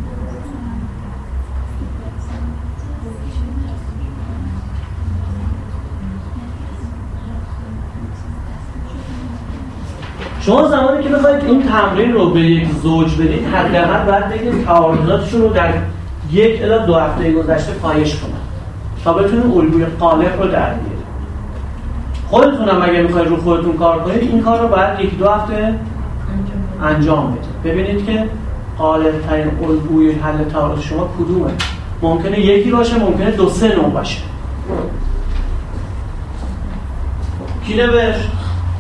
شما زمانی که بخواید این تمرین رو به یک زوج بدید، حداقل باید بگید تعارضاتشون رو در یک الی دو هفته گذشته پایش کنن تا بتونید الگوی قالب رو در بیارید. خودتونم اگه میخواید رو خودتون کار کنید، این کار رو باید یک دو هفته انجام بدید. ببینید که غالب ترین الگوی حل تعارض شما کدومه. ممکنه یکی باشه، ممکنه دو سه نوع باشه. کی نوشت؟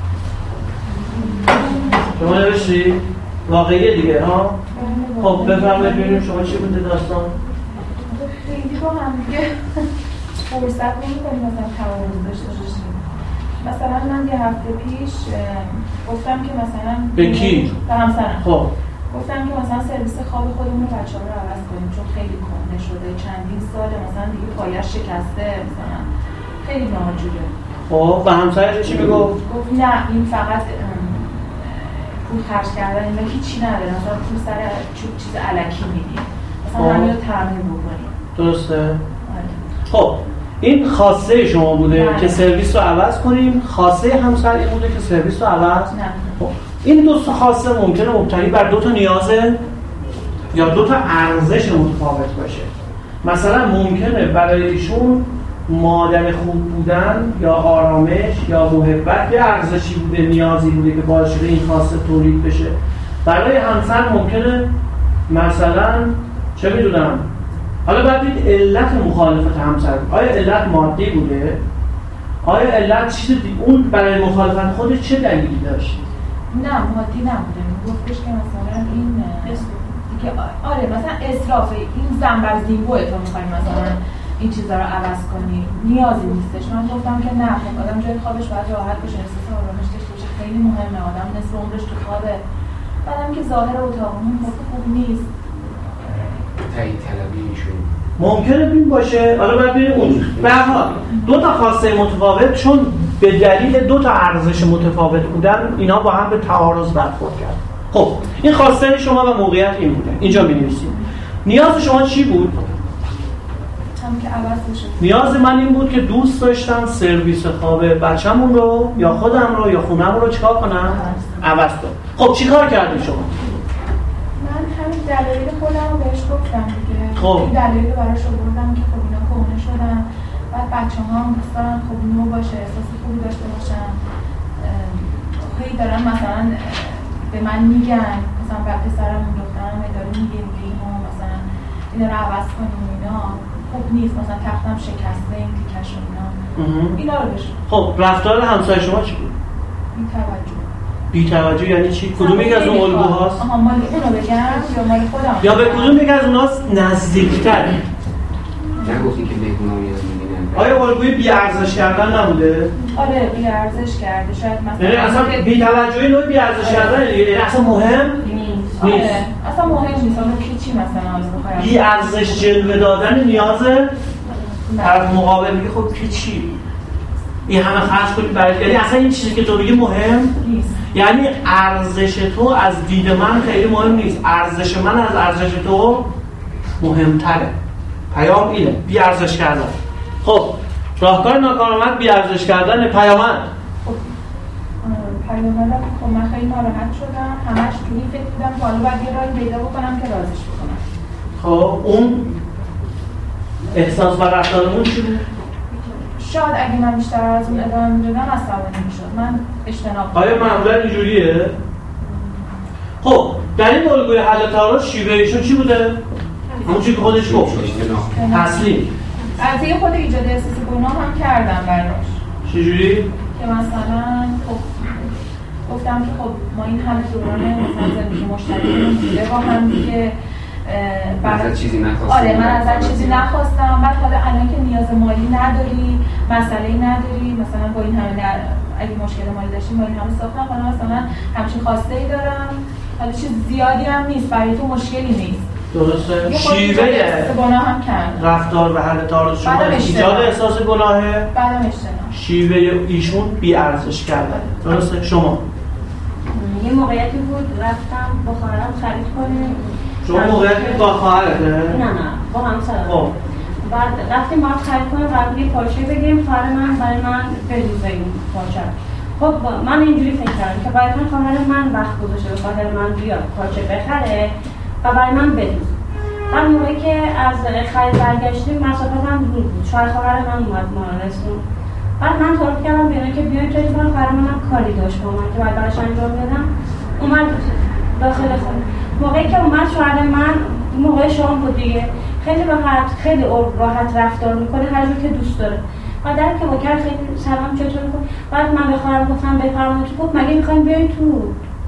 شما نوشتی؟ واقعیه دیگه ها؟ خب بفرمایید ببینیم شما چی بوده داستان؟ خیلی با هم دیگه فرصت نمی‌کنیم مثلا تعارض داشته باشیم. مثلا من یه هفته پیش گفتم که مثلا به کی؟ به همسرم. خب گفتم که مثلا سرویس خواب خودمون رو بچه‌ها رو عوض کنیم چون خیلی کهنه شده، چندین ساله مثلا دیگه پایش شکسته، مثلا خیلی ناجوره. خب و همسرت چی میگفت؟ گفت نه این فقط پول خرج کردن اینا هیچی نداره، مثلا پول سر چیز الکی میدیم، مثلا همین رو تامین بکنیم. درسته؟ آره. خب این خواسته شما بوده بله. که سرویس رو عوض کنیم، خواسته همسر این بوده که سرویس رو عوض نه. خب. این دو تا خواسته ممکنه مبتنی بر دو تا نیازه یا دو تا ارزش متفاوت باشه. مثلا ممکنه برای ایشون مادر خوب بودن یا آرامش یا محبت یه ارزشی بوده، نیازی بوده که باعث شده این خواسته تولید بشه. برای همسر ممکنه مثلا چه میدونم، حالا باید دید علت مخالفت همسر آیا علت مادی بوده؟ آیا علت چیز اون برای مخالفت خودش چه دلیلی داشت؟ نه مادی نبوده، گفتش که مثلا این دیگه آره مثلا اسراف این زنبرزینگوه تو میخوایی مثلا این چیزا رو عوض کنی، نیازی نیستش. من گفتم که نه، خب آدم جای خوابش باید راحت باشه، احساس آرامش داشته باشه، خیلی مهمه. آدم نصف عمرش تو خوابه، بعدم که ظاهر اتاقمون خوب نیست. تایید طلبی ایشون ممکنه این باشه. حالا باید ببینیم اون به هر حال دو تا خواسته متفاوت چون به دلیل دو تا ارزش متفاوت بودن اینا با هم به تعارض برخورد کرد. خب این خواسته شما و موقعیت این بوده. اینجا می‌نویسیم نیاز شما چی بود؟ هم که عوض بشه. نیاز من این بود که دوست داشتم سرویس خواب بچه‌مون رو یا خودم رو یا خونه‌مون رو چیکار کنم؟ عوض کنم. خب چیکار کردید شما؟ من همین دلایل خودم رو بهش گفتم دیگه. خب این دلایل رو براش آوردم که خب اینا کهنه شدن. بعد بچه‌ها هم دوست دارن خب نو باشه، احساس خوبی داشته باشن. خیلی دارن مثلا به من میگن، مثلا بعد پسرم و دخترم داره میگه میگه اینو مثلا اینا رو عوض کنیم، اینا خوب نیست، مثلا تختم شکسته، این تیکش و اینا. اینا رو بشه. خب رفتار همسایه شما چی بود؟ بی توجه. بی توجه یعنی چی؟ کدوم یک از اون الگوهاست؟ آها مال اونو بگم یا مال خودم؟ یا به کدوم یک از اوناست نزدیک‌تر؟ نگفتین که مهمونام یاد می‌بینن. آیا الگوی بی ارزش کردن نبوده؟ آره بی ارزش کرده شاید مثلا. یعنی اصلا بی توجهی نوع بی ارزش کردن دیگه، یعنی اصلا مهم نیست. آره اصلا مهم نیست. اون کی چی مثلا از بخوام. بی ارزش جلوه دادن نیاز طرف مقابل میگه خب کی چی؟ این همه خرج کنی برای، یعنی اصلا این چیزی که تو میگی مهم نیست. یعنی ارزش تو از دید من خیلی مهم نیست، ارزش من از ارزش تو مهمتره. پیام اینه، بی ارزش کردن. خب راهکار ناکارآمد بی ارزش کردن پیامد. خب پیامدم خب من خیلی ناراحت شدم، همش تو این فکر بودم که حالا باید یه راهی پیدا بکنم که رازش بکنم. خب اون احساس و رفتارمون چی بود؟ شاید اگه من بیشتر از اون ادامه میدادم عصبانی میشد. من اجتناب آیا معمولا اینجوریه؟ خب در این الگوی حل تعارض شیوه ایشون چی بوده؟ اون چی که خودش گفت تسلیم. البته خود ایجاد احساس گناه هم کردم براش. چجوری؟ که مثلا خب گفتم که خب ما این همه دوران مثلا زندگی مشترک بوده با هم دیگه بعد چیزی نخواستم. آره من ازت چیزی نخواستم، بعد حالا الان که نیاز مالی نداری، مسئله‌ای نداری، مثلا با این همه اگه مشکل مالی داشتیم با این همه ساختم، حالا مثلا همچین خواسته ای دارم، حالا چیز زیادی هم نیست، برای تو مشکلی نیست. درسته. شیوه گناه هم کرد. رفتار و حل تعارض شما ایجاد احساس گناهه. بعدم اشتباه. شیوه ایشون بی ارزش کردن. درسته. شما یه موقعیتی بود رفتم با خواهرم خرید کنیم. شما موقعیتی با خواهرته؟ نه نه با همسرم. خب بعد رفتیم باید خرید کنیم، بعد یه پارچه بگیریم، خواهر من برای من بدوزه این پارچه. خب من اینجوری فکر کردم که باید من خواهر من وقت گذاشته به خاطر من بیاد پارچه بخره و برای من بدوز. بعد موقعی که از خرید برگشتیم مسافت هم دور بود، شاید خواهر من اومد ما رسون. بعد من طلب کردم بیان که بیان توی من خواهر منم کاری داشت با من که باید براش انجام بدم. اومد داخل خونه. موقعی که اومد شوهر من موقع شام بود دیگه، خیلی راحت خیلی راحت رفتار میکنه هر جور که دوست داره. بعد در که با کرد خیلی سلام چطور بود. بعد من به خواهرم گفتم بفرمایید تو، گفت مگه میخواین بیاین تو؟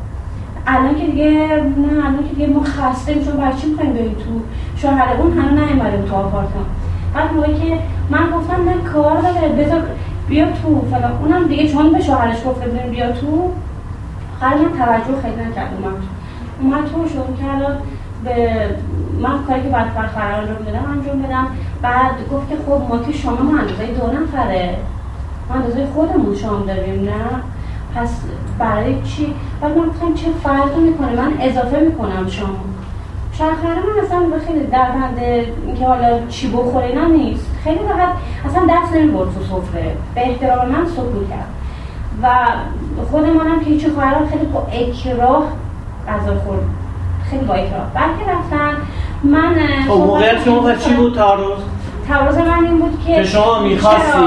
الان که دیگه نه الان که دیگه ما خسته میشم، برای چی میخوایم بریم تو؟ شوهر اون هنوز نیومده تو آپارتمان. بعد موقعی که من گفتم نه کار داره بذار بیا تو فلان، اونم دیگه چون به شوهرش گفته بودیم بیا تو، خواهر من توجه خیلی نکرد. اومد اومد تو شروع کرد به من کاری که بعد بر خواهر انجام بدم انجام بدم. بعد گفت که خب ما که شما ما اندازه دو نفره، ما اندازه خودمون شام داریم نه پس برای چی؟ بعد من گفتم چه فرقی میکنه، من اضافه میکنم شام. شاید من اصلا خیلی در بند اینکه حالا چی بخوره اینا نیست، خیلی راحت اصلا دست نمیبرد تو سفره، به احترام من سکوت کرد و خودمانم که هیچی خواهرم خیلی با اکراه غذا خورد، خیلی با اکراه. بعد که رفتن من خب موقعیت شما چی بود تعارض؟ تعارض من این بود که که شما می‌خواستی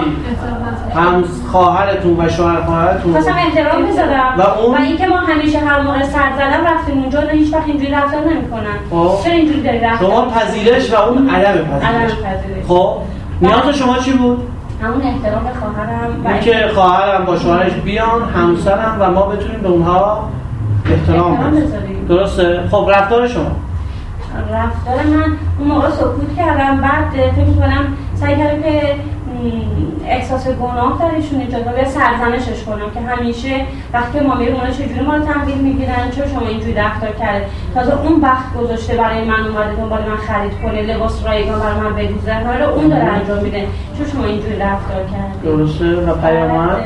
هم خواهرتون و شوهر خواهرتون خواستم احترام بذارم و, اون... و اینکه ما همیشه هر موقع سر زدم رفتیم اونجا نه هیچ وقت اینجوری رفتار نمی‌کنن. چرا اینجوری داری رفتار؟ شما پذیرش و اون عدم پذیرش. خب نیاز شما چی بود؟ همون احترام به خواهرم، اینکه خواهرم با شوهرش بیان، همسرم و ما بتونیم به اونها احترام بذاریم. درسته؟ خب رفتار شما؟ رفتار من اون موقع سکوت کردم. بعد فکر می‌کنم سعی کردم که احساس گناه درشون ایجاد کنم یا سرزنشش کنم که همیشه وقتی ما میریم اونا چجوری ما رو تحویل میگیرن، چرا شما اینجوری رفتار کرده، تازه اون وقت گذاشته برای من اومده دنبال من خرید کنه، لباس رایگان برای من بدوزه، حالا اون داره انجام میده، چرا شما اینجوری رفتار کردید. درسته. و پیامد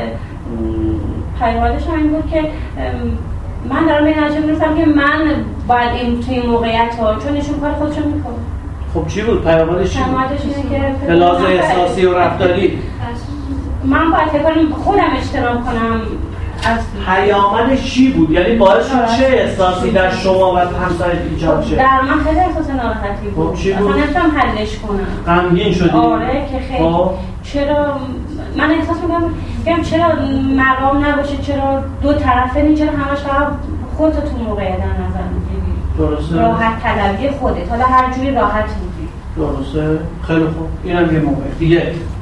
پیامدش این بود که من دارم به نتیجه میرسم که من باید این توی موقعیت ها چون ایشون کار خودشون میکنه. خب چی بود پیامدش؟ چی بود؟ پیامدش اینه که به لحاظ احساسی و رفتاری من باید فکر خودم اجتناب کنم از پیامدش چی بود؟ یعنی باعث شد چه احساسی در شما و همسرت ایجاد شه؟ در من خیلی احساس ناراحتی بود. خب چی بود؟ اصلا نمیتونم حلش کنم. غمگین شدی؟ آره که خیلی خب چرا من احساس میکنم بگم چرا مقام نباشه، چرا دو طرفه نیست، چرا همش فقط خودت تو موقعیت در نظر میگیری. درسته. راحت طلبی خودت، حالا هر جوری راحت میگی. درسته. خیلی خوب. اینم یه موقع دیگه.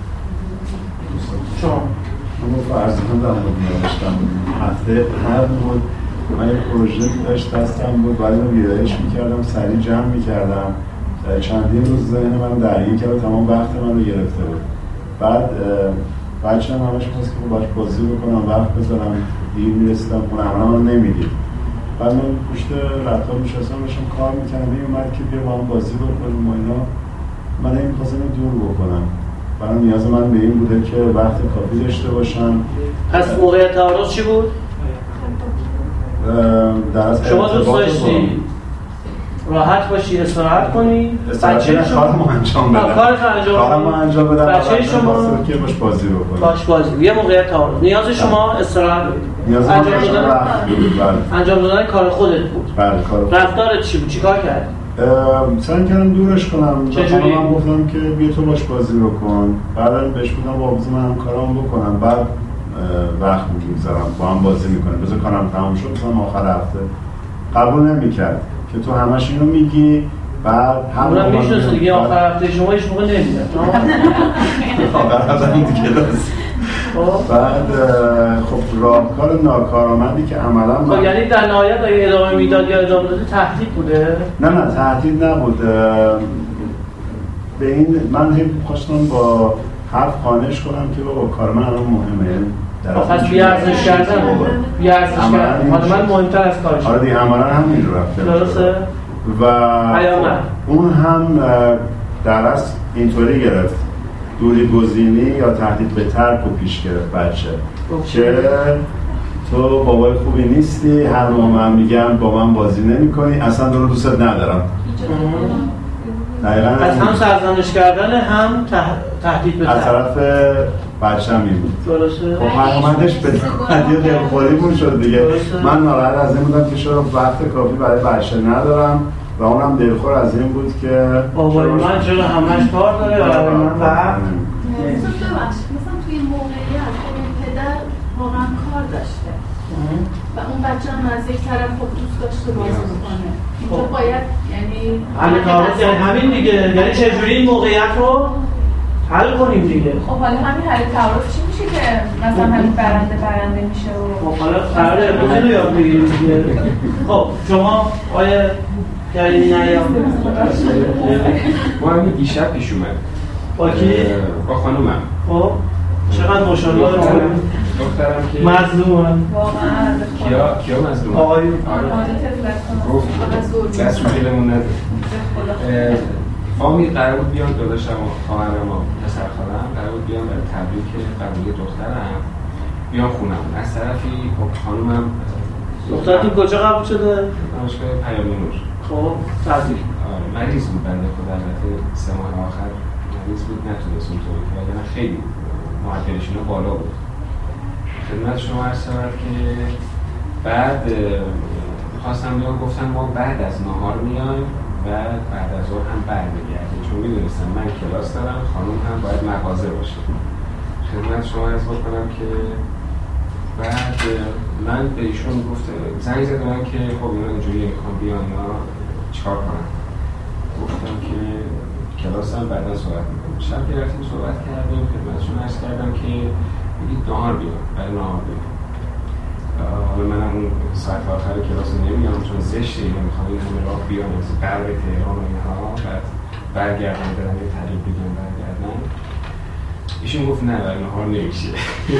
شما من فرضاً در مورد نوشتم هفته هر بود من یه پروژه داشت دستم بود، ولی من ویرایش میکردم، سریع جمع میکردم، چندین روز ذهن من درگیر کرد، تمام وقت من رو گرفته بود. بعد بچه هم همش خواست که باش بازی بکنم، وقت بذارم، دیر میرسیدم خونه، همه من نمیدید. بعد من پشت لپتاپ نشستم داشتم کار میکردم، این اومد که بیا با هم بازی بکنیم و اینا، من این می‌خواستم دور بکنم. برای نیاز من به این بوده که وقت کافی داشته باشم. پس موقعیت تعارض چی بود؟ در شما دوست داشتی راحت باشی استراحت کنی بچه شما کارمو انجام بدم کارت انجام کارمو انجام بدم بچه شما که باش بازی بکنه باش بازی یه موقعیت تعارض نیاز شما استراحت بود نیاز انجام دادن بله انجام دادن کار خودت بود بله کار رفتارت چی بود چیکار کردی سعی کردم دورش کنم چجوری من گفتم که بیا تو باش بازی بکن بعدم بهش گفتم با من هم کارامو بکنم بعد وقت می‌گذارم با هم بازی می‌کنیم بذار کارم تموم شد مثلا آخر هفته قبول نمی‌کرد که تو همش اینو میگی بعد همون میشناسه دیگه آخر هفته شما هیچ موقع نمیاد آخر هفته هم دیگه لازم بعد خب راهکار ناکارآمندی که عملا خب یعنی در نهایت اگه ادامه میداد یا ادامه داده تهدید بوده؟ نه نه تهدید نبود به این من هم خواستم با حرف خانش کنم که بابا کار من الان مهمه پس بیارزش کردن بیارزش کردن حالا من مهمتر از کارش آره دیگه عملا همین رو رفته درسته؟ و اون هم در اصل اینطوری گرفت دوری گزینی یا تهدید به ترک رو پیش گرفت بچه که تو بابای خوبی نیستی هر موقع من میگم با من بازی نمی کنی اصلا تو رو دوست ندارم دقیقاً از هم سرزنش کردن هم تهدید به ترک از طرف بچه هم این بود درسته خب پیامدش به دیگه دلخوریمون شد دیگه من ناراحت از این بودم که چرا وقت کافی برای بچه ندارم و اونم دلخور از این بود که بابای من چرا همش کار داره برای من و مثلا توی موقعیت پدر واقعا کار داشته و اون بچه هم از یک طرف خب دوست داشته بازی بکنه اینجا باید یعنی همین تعارض یعنی همین دیگه یعنی چجوری این موقعیت رو حل کنیم دیگه خب حالا همین حل تعارض چی میشه که مثلا همین برنده برنده میشه و خب حالا قرار امروزی رو یاد بگیریم دیگه خب شما آیا کردی نه یا ما همین دیشب پیش اومد با کی؟ با خانومم خب چقدر ماشاءالله دخترم که مظلومن واقعا کیا کیا مظلومن آقای گفت دست رو دلمون نده فامی قرار بود بیان داداشم و خواهرم و پسر خاله‌ام قرار بود بیان برای تبریک قبولی دخترم بیان خونم از طرفی خب خانومم دخترتون کجا قبول شده؟ دانشگاه پیام نور خب تبریک مریض بود بنده خدا البته سه ماه آخر مریض بود نتونست اونطوری که وگرنه خیلی معدلش اینو بالا بود خدمت شما عرض شود که بعد خواستم بیان گفتن ما بعد از نهار میایم و بعد از ظهر هم برمیگردیم چون میدونستم من کلاس دارم خانم هم باید مغازه باشه خدمت شما عرض بکنم که بعد من به ایشون گفت زنگ زدم که خب اینا اینجوری میخوام بیان اینا چیکار کنم گفتم که کلاس هم بعدا صحبت میکنم شب که رفتیم صحبت کردیم خدمتشون عرض کردم که بگید نهار بیان برای نهار بیان حالا منم اون ساعت آخر کلاس نمیام چون زشته اینا میخوام این همه راه بیان از قلب تهران و اینها بعد برگردن برن یه طریق بگم برگردن ایشون گفت نه برای نهار نمیشه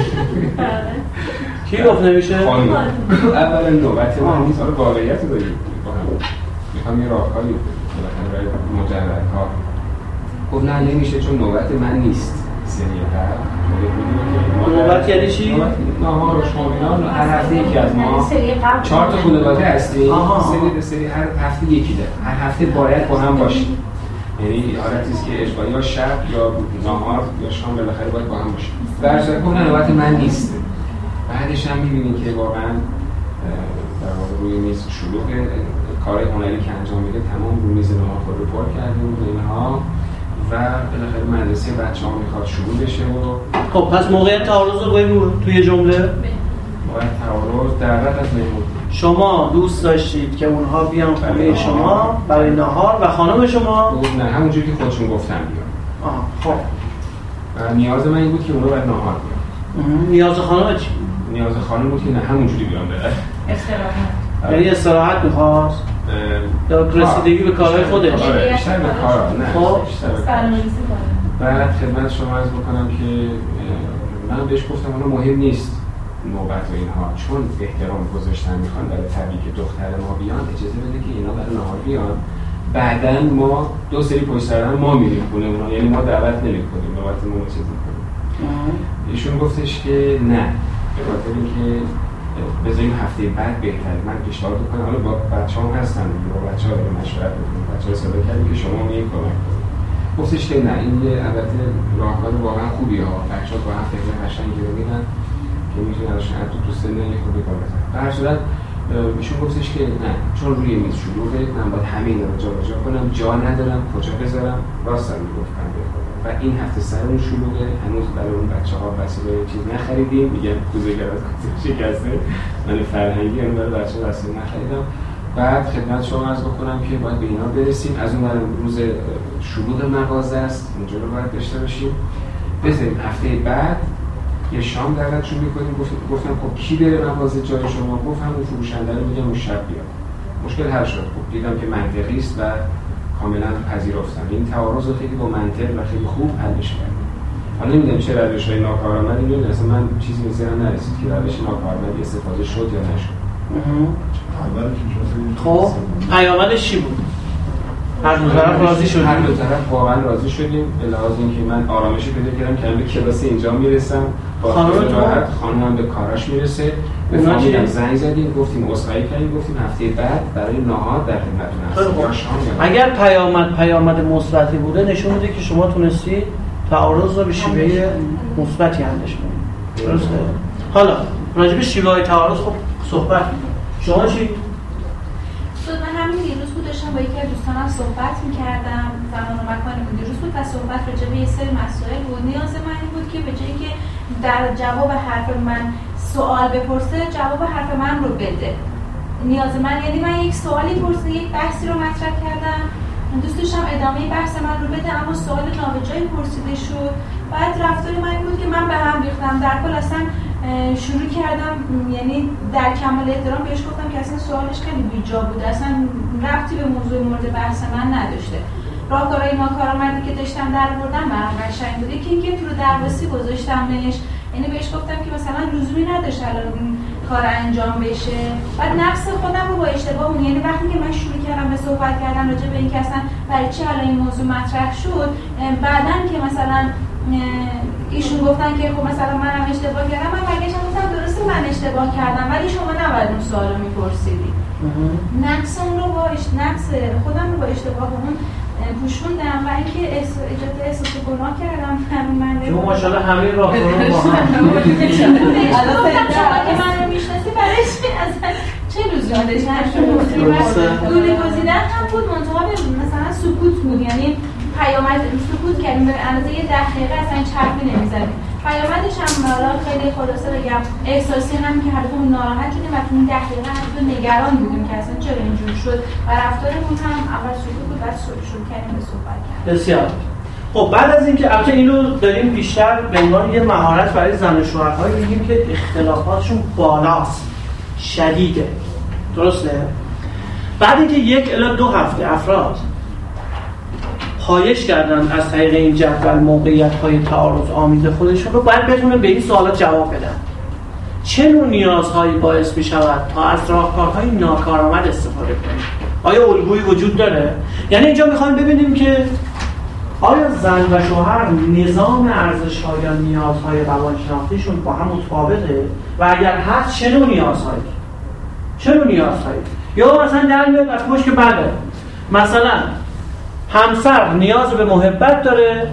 کی گفت نمیشه؟ خانم اولا نوبت من نیست حالا واقعیت رو داریم میخوام یه راهکاری برای مجرد کار گفت نه نمیشه چون نوبت من نیست سریع تر نوبت یعنی چی؟ نهار و شامینان هر هفته یکی از ما چهار تا خانواده هستیم سری سری هر هفته یکی داره هر هفته باید با هم باشیم یعنی حالتی است که اجباری یا شب یا نهار یا شام بالاخره باید با هم باشیم برای گفت نوبت من نیست بعدش هم می‌بینید که واقعا در واقع روی میز شلوغ کار هنری که انجام میده تمام روی میز نهار رو پر کردیم و اینها و بالاخره مدرسه بچه‌ها میخواد شروع بشه و خب پس موقعیت تعارض رو بگو توی جمله موقعیت تعارض دعوت از مهمون شما دوست داشتید که اونها بیان خونه شما برای نهار و خانم شما نه همونجوری که خودشون گفتن بیان آها خب و نیاز من این بود که اونا باید نهار بیان نیاز خانم چی؟ نیاز خانم بود که نه همونجوری بیان بره استراحت یعنی استراحت می‌خواست یا رسیدگی به کارهای خودش آره بیشتر به کار نه خب بیشتر به کار بعد خدمت شما عرض بکنم که من بهش گفتم اون مهم نیست نوبت و اینها چون احترام گذاشتن میخوان برای تبریک دختر ما بیان اجازه بده که اینا برای نهار بیان بعدن ما دو سری پشت سر ما میریم خونه اونا یعنی ما دعوت نمی‌کنیم نوبت ما چیز می‌کنیم ایشون گفتش که نه به خاطر اینکه بذاریم هفته بعد بهتر من پیشنهاد می‌کنم حالا با بچه‌ها هستن با بچه‌ها رو مشورت بکنیم بچه‌ها صدا کردیم که شما میگید کمک کنید گفتش که نه این یه البته راهکار واقعا خوبیه ها بچه‌ها با هم فکر قشنگی رو میدن که میتونن ازشون تو تو سن یه خوبی کار بکنن به هر صورت ایشون گفتش که نه چون روی میز شلوغه من باید همه اینا رو جابجا کنم جا ندارم کجا بذارم راست هم میگفتم و این هفته سرمون شلوغه هنوز برای اون بچه‌ها وسیله چیز نخریدیم میگم کوزه‌گر از شکسته من فرهنگی اون برای بچه‌ها وسیله نخریدم بعد خدمت شما عرض بکنم که باید به اینا برسیم از اون برای روز شلوغ مغازه است اونجا رو باید داشته باشیم بذاریم هفته بعد یه شام دعوتشون می‌کنیم گفتم خب کی بره مغازه جای شما گفت همون فروشنده رو میگم اون شب بیاد مشکل حل شد خب دیدم که منطقی است و کاملا پذیرفتم این تعارض رو خیلی با منطق و خیلی خوب حلش کردم حالا نمیدونم چه روش‌های ناکارآمدی میاد اصلا من چیزی به ذهنم نرسید که روش ناکارآمدی استفاده شد یا نشد خب پیامدش چی بود؟ هر دو طرف راضی شدیم هر دو طرف واقعا راضی شدیم به لحاظ اینکه من آرامشی پیدا کردم که به کلاس اینجا میرسم خانم راحت خانمم به کاراش میرسه به فامیلم زنگ زدیم گفتیم عذرخواهی کردیم گفتیم هفته بعد برای نهار در خدمتتون هستیم اگر پیامد پیامد مثبتی بوده نشون میده که شما تونستی تعارض رو به شیوه مثبتی حلش کنید درسته حالا راجع به شیوه‌های تعارض خب صحبت شما چی من همین دیروز بود داشتم با یکی از دوستانم صحبت می‌کردم زمان و مکان دیروز بود و صحبت راجع به یه سری مسائل بود نیاز من این بود که به جایی که در جواب حرف من سوال بپرسه جواب حرف من رو بده نیاز من یعنی من یک سوالی پرسیدم یک بحثی رو مطرح کردم دوست داشتم ادامه بحث من رو بده اما سوال نابجایی پرسیده شد بعد رفتار من این بود که من به هم ریختم در کل اصلا شروع کردم یعنی در کمال احترام بهش گفتم که اصلا سوالش خیلی بیجا بوده اصلا ربطی به موضوع مورد بحث من نداشته راهکارهای ناکارآمدی که داشتم در آوردم برام قشنگ بود یکی اینکه تو رو درواسی گذاشتمش یعنی بهش گفتم که مثلا لزومی نداشت الان این کار انجام بشه بعد نفس خودم رو با اشتباه اون یعنی وقتی که من شروع کردم به صحبت کردن راجع به اینکه اصلا برای چی الان این موضوع مطرح شد بعداً که مثلا ایشون گفتن که خب مثلا منم اشتباه کردم من برگشتم گفتم درسته من اشتباه کردم ولی شما نباید اون سوالو میپرسیدی نقص اون رو با نقص خودم رو با اشتباه اون پوشوندم و اینکه ایجاد احساس گناه کردم من شما ماشاءالله همه راهکارا رو با هم شما که من رو میشناسی برای چی اصلا چه لزومی داشت هر شما دوری گزیدن هم بود منتها مثلا سکوت بود یعنی پیامد سکوت کردیم به اندازه یه دقیقه اصلا چرفی نمی‌زدیم پیامدش هم حالا خیلی خلاصه بگم احساسی هم که هر دومون ناراحت شدیم و تو این دقیقه هر دو نگران بودیم که اصلا چرا اینجور شد و رفتارمون هم اول سکوت بود بعد شروع کردیم به صحبت کردن بسیار خب بعد از اینکه البته اینو داریم بیشتر به عنوان یه مهارت برای زن و شوهرها میگیم که اختلافاتشون بالاست شدیده درسته بعد اینکه یک الی دو هفته افراد خواهش کردن از طریق این جدول موقعیت‌های تعارض آمیز خودشون رو باید بتونن به این سوالات جواب بدن چه نوع نیازهایی باعث می‌شود تا از راهکارهای ناکارآمد استفاده کنیم آیا الگویی وجود داره یعنی اینجا می‌خوایم ببینیم که آیا زن و شوهر نظام ارزش‌ها یا نیازهای روانشناختیشون با هم متفاوته و اگر هست چه نوع نیازهایی چه نوع نیازهایی یا مثلا در میاد از پشت که بله مثلا همسر نیاز به محبت داره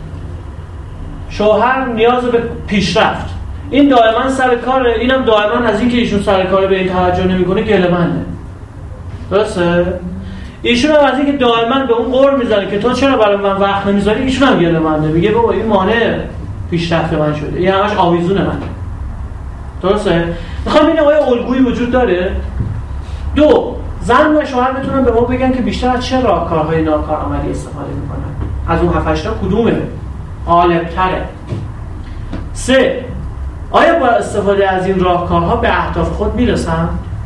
شوهر نیاز به پیشرفت این دائما سر کاره اینم دائما از این که ایشون سر کاره به این توجه نمیکنه گله‌منده درسته ایشون هم از این که دائما به اون قول میزنه که تو چرا برای من وقت نمیذاری ایشون هم گله‌منده میگه بابا این مانع پیشرفت من شده این همش آویزون منه درسته میخوام ببینم آیا الگویی وجود داره دو زن و شوهر میتونن به ما بگن که بیشتر از چه راهکارهای ناکارآمدی استفاده میکنن از اون هفت هشت تا کدومه غالب‌تره سه آیا با استفاده از این راهکارها به اهداف خود میرسن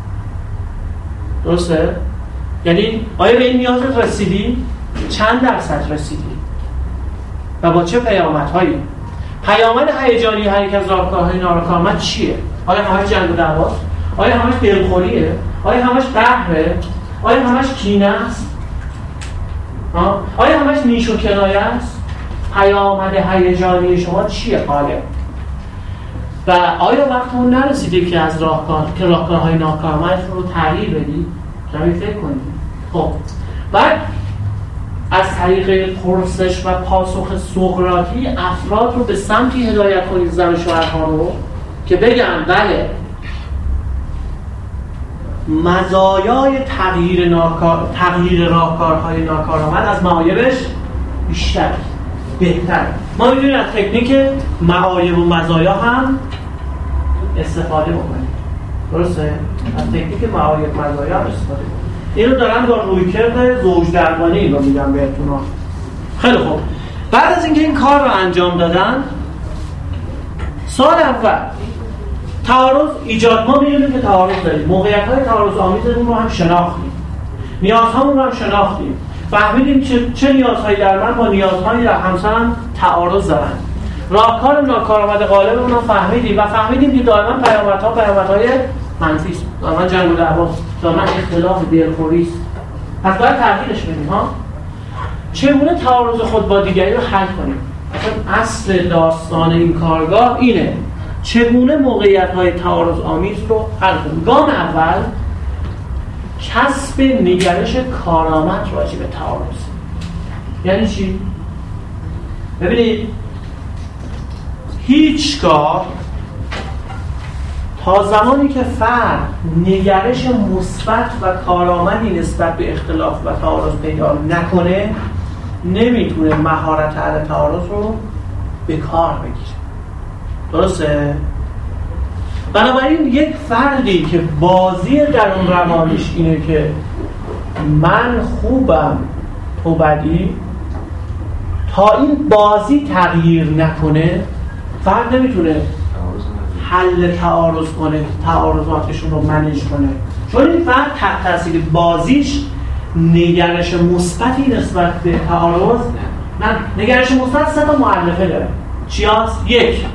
درسته یعنی آیا به این نیاز رسیدی چند درصد رسیدی و با چه پیامدهایی پیامد هیجانی هر یک از راهکارهای ناکارآمد چیه آیا همش جنگ و دعواست آیا همش دلخوریه آیا همش قهره آیا همش کینه است آیا همش نیش و کنایه است پیامد هیجانی شما چیه غالب و آیا وقتمون نرسیده که از راهکار که راهکارهای ناکارآمد رو تغییر بدید؟ جایی فکر کنید. خب بعد از طریق پرسش و پاسخ سقراطی افراد رو به سمتی هدایت کنید، زن و شوهرها رو، که بگن بله مزایای تغییر ناکار تغییر راهکارهای ناکارآمد از معایبش بیشتر بهتر. ما می‌تونیم از تکنیک معایب و مزایا هم استفاده بکنیم. درسته؟ از تکنیک معایب مزایا هم استفاده بکنیم. اینو دارم با رویکرد زوج درمانی اینو میگم بهتون. خیلی خوب. بعد از اینکه این کار رو انجام دادن، سال اول تعارض ایجاد، ما می‌دونیم که تعارض داریم، موقعیت‌های تعارض آمیزمون رو هم شناختیم، نیازهامون رو هم شناختیم، فهمیدیم چه چه نیازهایی در من با نیازهایی در همسرم تعارض دارن، راهکار ناکارآمد غالبمون رو فهمیدیم و فهمیدیم که دائما پیامدها پیامدهای منفی است، دائما جنگ و دعوا، دائما اختلاف دلخوری است. پس باید تغییرش بدیم ها. چگونه تعارض خود با دیگری رو حل کنیم؟ مثلا اصل داستان این کارگاه اینه، چگونه موقعیت‌های تعارض آمیز رو حل کنیم. گام اول کسب نگرش کارآمد راجع به تعارض. یعنی چی؟ ببینید هیچگاه تا زمانی که فرد نگرش مثبت و کارآمدی نسبت به اختلاف و تعارض پیدا نکنه، نمیتونه مهارت حل تعارض رو به کار بگیره. درسته؟ بنابراین یک فردی که بازی درون روانیش اینه که من خوبم تو بدی، تا این بازی تغییر نکنه فرد نمیتونه حل تعارض کنه، تعارضاتشون رو منیج کنه، چون این فرد تحت تاثیر بازیش نگرش مثبتی نسبت به تعارض نه. نگرش مثبت سه تا مؤلفه داره. چی هست؟ یک،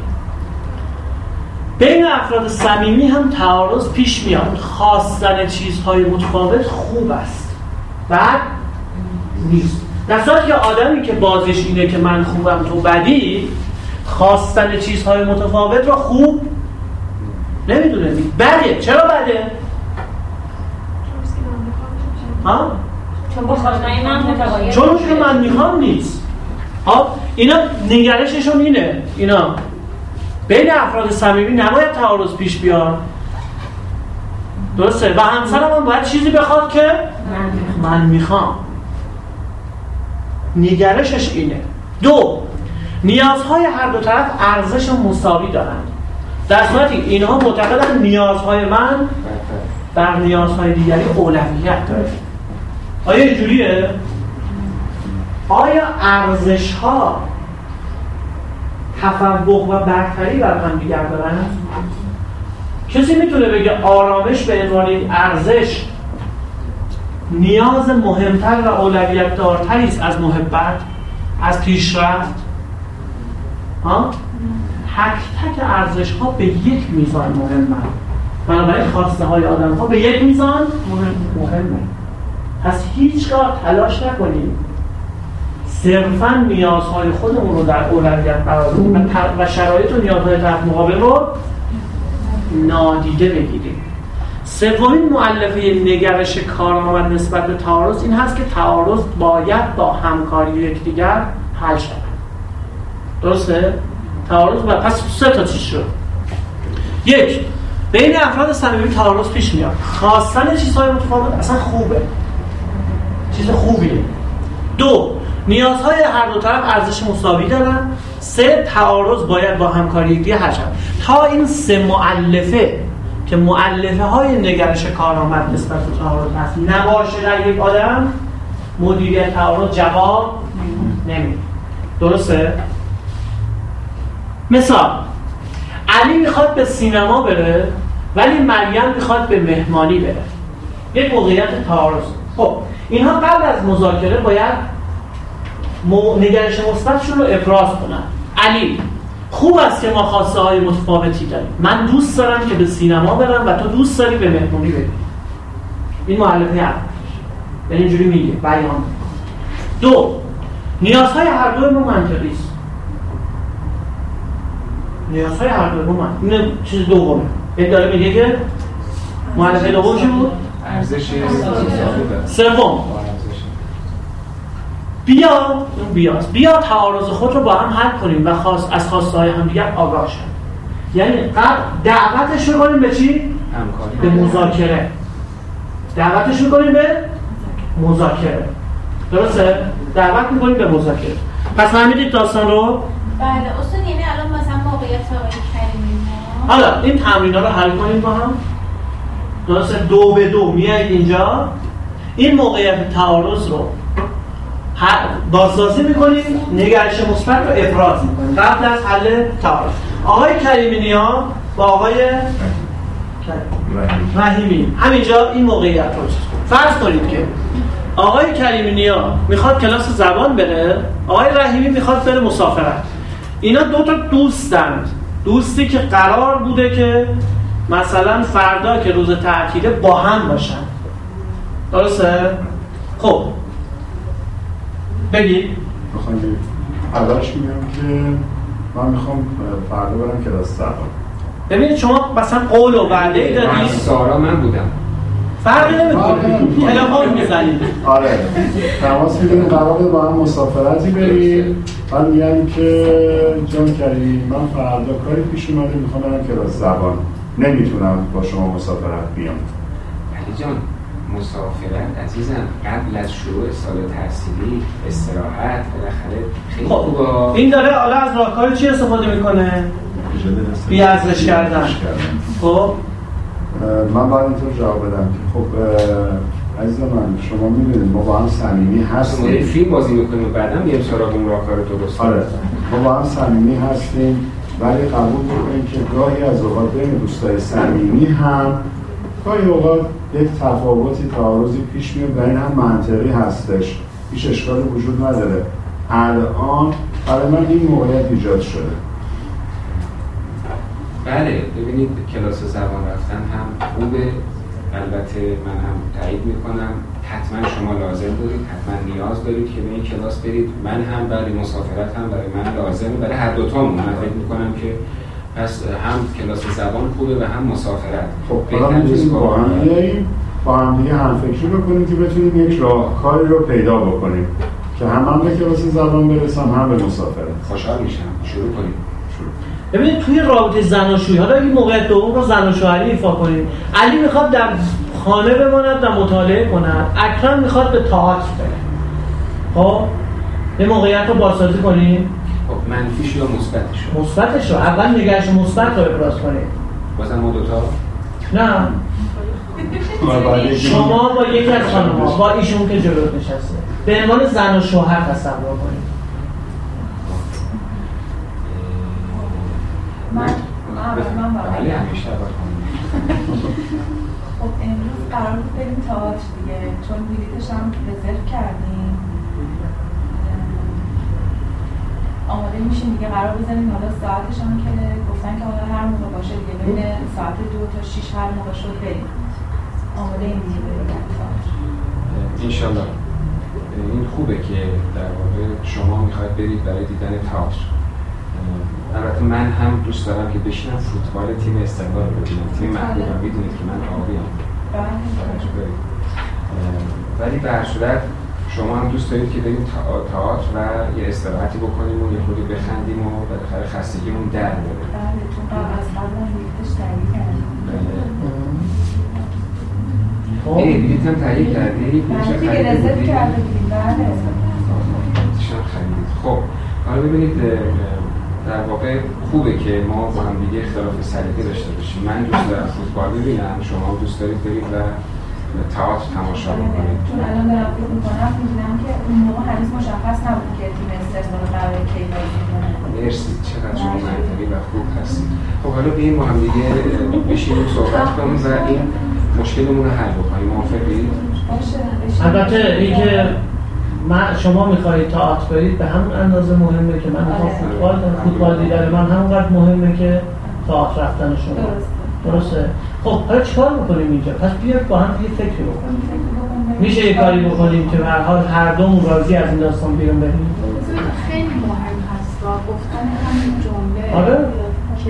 بین افراد صمیمی هم تعارض پیش میاد، خواستن چیزهای متفاوت خوب است، بعد نیست. در صورتی که آدمی که بازیش اینه که من خوبم تو بدی، خواستن چیزهای متفاوت رو خوب نمیدونه. بده. چرا بده؟ ها؟ چون بخواستن من متغیر، چون که من میخوام نیست. ها؟ اینا نگرششون اینه. اینا بین افراد صمیمی نباید تعارض پیش بیاد. درسته؟ و همسرم هم باید چیزی بخواد که من میخوام. نگرشش اینه. دو، نیازهای هر دو طرف ارزش مساوی دارند. در صورتی اینها معتقدن نیازهای من بر نیازهای دیگری اولویت داره. آیا اینجوریه؟ آیا ارزش‌ها تفوق و برتری بر هم دیگر دارن؟ کسی میتونه بگه آرامش به عنوان ارزش نیاز مهمتر و اولویت دارتری است از محبت، از پیشرفت؟ ها؟ تک تک ارزش ها به یک میزان مهمه. بنابراین خواسته های آدم ها به یک میزان مهمه. پس هیچگاه تلاش نکنیم صرفاً نیازهای خودمون رو در اولویت قرار بدیم و شرایط و نیازهای طرف مقابل رو نادیده بگیریم. سومین مؤلفه نگرش کارآمد نسبت به تعارض این هست که تعارض باید با همکاری یکدیگر حل شود. درسته؟ تعارض با پس سه تا چیز شد. یک، بین افراد صمیمی تعارض پیش میاد. خواستن چیزهای متفاوت اصلا خوبه، چیز خوبیه. دو، نیازهای هر دو طرف ارزش مساوی دارن. سه، تعارض باید با همکاری یکدیگر حل شود. تا این سه مؤلفه که مؤلفه های نگرش کارآمد نسبت به تعارض هست نباشه در یک آدم، مدیریت تعارض جواب نمیده. درسته؟ مثال، علی میخواد به سینما بره ولی مریم میخواد به مهمانی بره. یک موقعیت تعارض. خب اینها قبل از مذاکره باید نگرش مثبتشون رو ابراز کنن. علی، خوب است که ما خواسته های متفاوتی داریم. من دوست دارم که به سینما برم و تو دوست داری به مهمانی بری. این مؤلفه هست. یعنی اینجوری میگه، بیان. دو، نیازهای هر دوی ما منطقی است. نیازهای هر دو من. این چیز دومه. یک داره میگه که مؤلفه دوم چی بود؟ ارزش سوم. بیا بیا بیا تعارض خود رو با هم حل کنیم و خاص از خواستهای هم دیگر آگاه شیم. یعنی قبل دعوتش رو کنیم به چی؟ همکاری. به مذاکره. دعوتش رو کنیم به مذاکره. درسته؟ دعوت می‌کنیم به مذاکره. پس فهمیدید داستان رو؟ بله استاد، یعنی الان مثلا موقعیت آقای کریمی ما حالا این تمرینا رو حل کنیم با هم. درسته؟ دو به دو میایید اینجا این موقعیت تعارض رو بازسازی میکنیم، نگرش مثبت رو افراز میکنیم قبل از حل تعارض. آقای کریمی نیا با آقای رحیمی همینجا این موقعیت رو فرض کنید که آقای کریمی نیا میخواد کلاس زبان بره، آقای رحیمی میخواد بره مسافرت. اینا دو تا دوستند، دوستی که قرار بوده که مثلا فردا که روز تعطیله با هم باشن. درسته؟ خب بگید. میخوام بگید اولش میگم که من میخوام فردا برم کلاس زبان. ببینید شما مثلا قول و وعده ای دادید. سارا من بودم. فرقی نمیکنه. تلفن میزنید. آره. تماس میگیریم قراره با هم مسافرتی بریم. من میگم که جان کریم من فردا کاری پیش اومده میخوام برم کلاس زبان. نمیتونم با شما مسافرت بیام. علی جان مسافرت عزیزم قبل از شروع سال تحصیلی استراحت بالاخره خیلی خوبه. این داره حالا از راهکار چی استفاده میکنه؟ بی‌ارزش کردن. خب من باید اینطور جواب بدم که خب عزیز من شما میدونید ما با هم صمیمی هستیم. ما فیلم بازی میکنیم و بعدا میایم سراغ اون راهکار درست. آره ما با هم صمیمی هستیم ولی قبول میکنیم که گاهی از اوقات بین دوستای صمیمی هم گاهی اوقات یک تفاوتی تعارضی پیش میاد و این هم منطقی هستش، هیچ اشکالی وجود نداره. الان برای من این موقعیت ایجاد شده. بله ببینید کلاس زبان رفتن هم خوبه، البته من هم تایید میکنم حتما شما لازم دارید، حتما نیاز دارید که به این کلاس برید. من هم برای مسافرت هم برای من لازمه، برای هر دوتامون. من فکر میکنم که پس هم کلاس زبان خوبه و هم مسافرت. خب حالا میتونیم با هم بیاییم با هم دیگه هم فکری بکنیم که بتونیم یک راهکاری رو پیدا بکنیم که هم هم به کلاس زبان برسم هم به مسافرت. خوشحال میشم. شروع کنیم. شروع. ببینید توی رابطه زناشویی حالا این موقعیت دوم رو زن و شوهری ایفا کنیم. علی میخواد در خانه بماند و مطالعه کند، اکرم میخواد به تئاتر بره. خب این موقعیت رو بازسازی کنیم. خب منفیش یا مثبتش رو؟ مثبتش رو. اول نگرش مثبت رو ابراز کنیم. بازم ما دوتا؟ نه شما با یکی از خانم‌ها با ایشون که جلوت نشسته به عنوان زن و شوهر تصور کنید. من من بله همیشه باید کنیم. خب امروز قرار بود بریم تئاتر دیگه، چون بلیطش هم رزرو کردیم. آماده میشیم دیگه، قرار بزنیم حالا ساعتش هم که گفتن که حالا هر موقع باشه دیگه بین ساعت دو تا شیش هر موقع شد بریم. آماده این دیگه بریم تئاتر. انشالله. این خوبه که در واقع شما میخواید برید برای دیدن تئاتر. البته من هم دوست دارم که بشینم فوتبال تیم استقلال رو ببینم. تیم محبوبم، میدونید که من آبیم. بله. ولی به هر صورت شما هم دوست دارید که بریم تئاتر و یه استراحتی بکنیم و یه خودی بخندیم و بالاخره خستگیمون در بره. بله چون از قبل هم بلیطش تهیه کردیم. بله. این بلیط هم تهیه کردی؟ بله دیگه رزرو کرده بودیم. بله. بلیطش هم خریدید. خب حالا ببینید در واقع خوبه که ما با هم دیگه اختلاف سلیقه داشته باشیم. من دوست دارم فوتبال ببینم، شما دوست دارید برید و تئاتر تماشا بکنید. چون الان دارم فکر می‌کنم می‌بینم که اون موقع هنوز مشخص نبود که تیم استقلال قراره کی بازی کنه. مرسی، چقدر شما منطقی و خوب هستید. خب حالا بیایم با هم دیگه بشینیم صحبت کنیم و این مشکلمون رو حل بکنیم. موافقید؟ باشه. البته اینکه من شما می‌خواید تئاتر برید به همون اندازه مهمه که من می‌خوام فوتبال فوتبال دیدن من همونقدر مهمه که تئاتر رفتن شما. درسته. درسته. خب حالا چیکار می‌کنیم اینجا؟ پس بیاید با هم یه فکری بکنیم. میشه یه کاری بکنیم که به هر حال هر دومون راضی از این داستان بیرون بریم. خیلی مهم هست گفتن همین جمله آره؟ که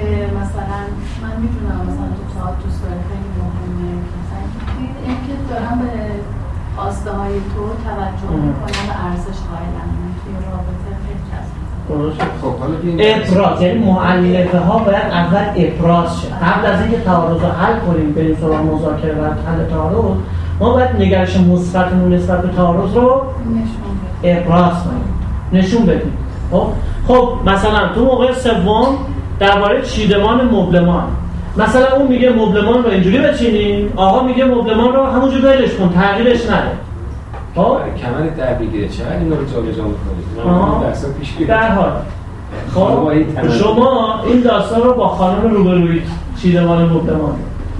خواسته های تو توجه میکنن و ارزش قائلن توی رابطه خیلی جذاب. ابراز یعنی مؤلفه ها باید اول ابراز شه. قبل از اینکه تعارض رو حل کنیم بریم سراغ مذاکره و حل تعارض، ما باید نگرش مثبتمون نسبت به تعارض رو ابراز کنیم، نشون بدیم. خب خب مثلا تو موقع سوم درباره چیدمان مبلمان، مثلا اون میگه مبلمان رو اینجوری بچینیم، آقا میگه مبلمان رو همونجوری ولش کن، تغییرش نده. خب کمر در بگیره چقدر اینا رو جابجا می‌کنید؟ درس پیش بیاد. در حال خب شما این داستان رو با خانم روبرویی چیدمان مبلمان،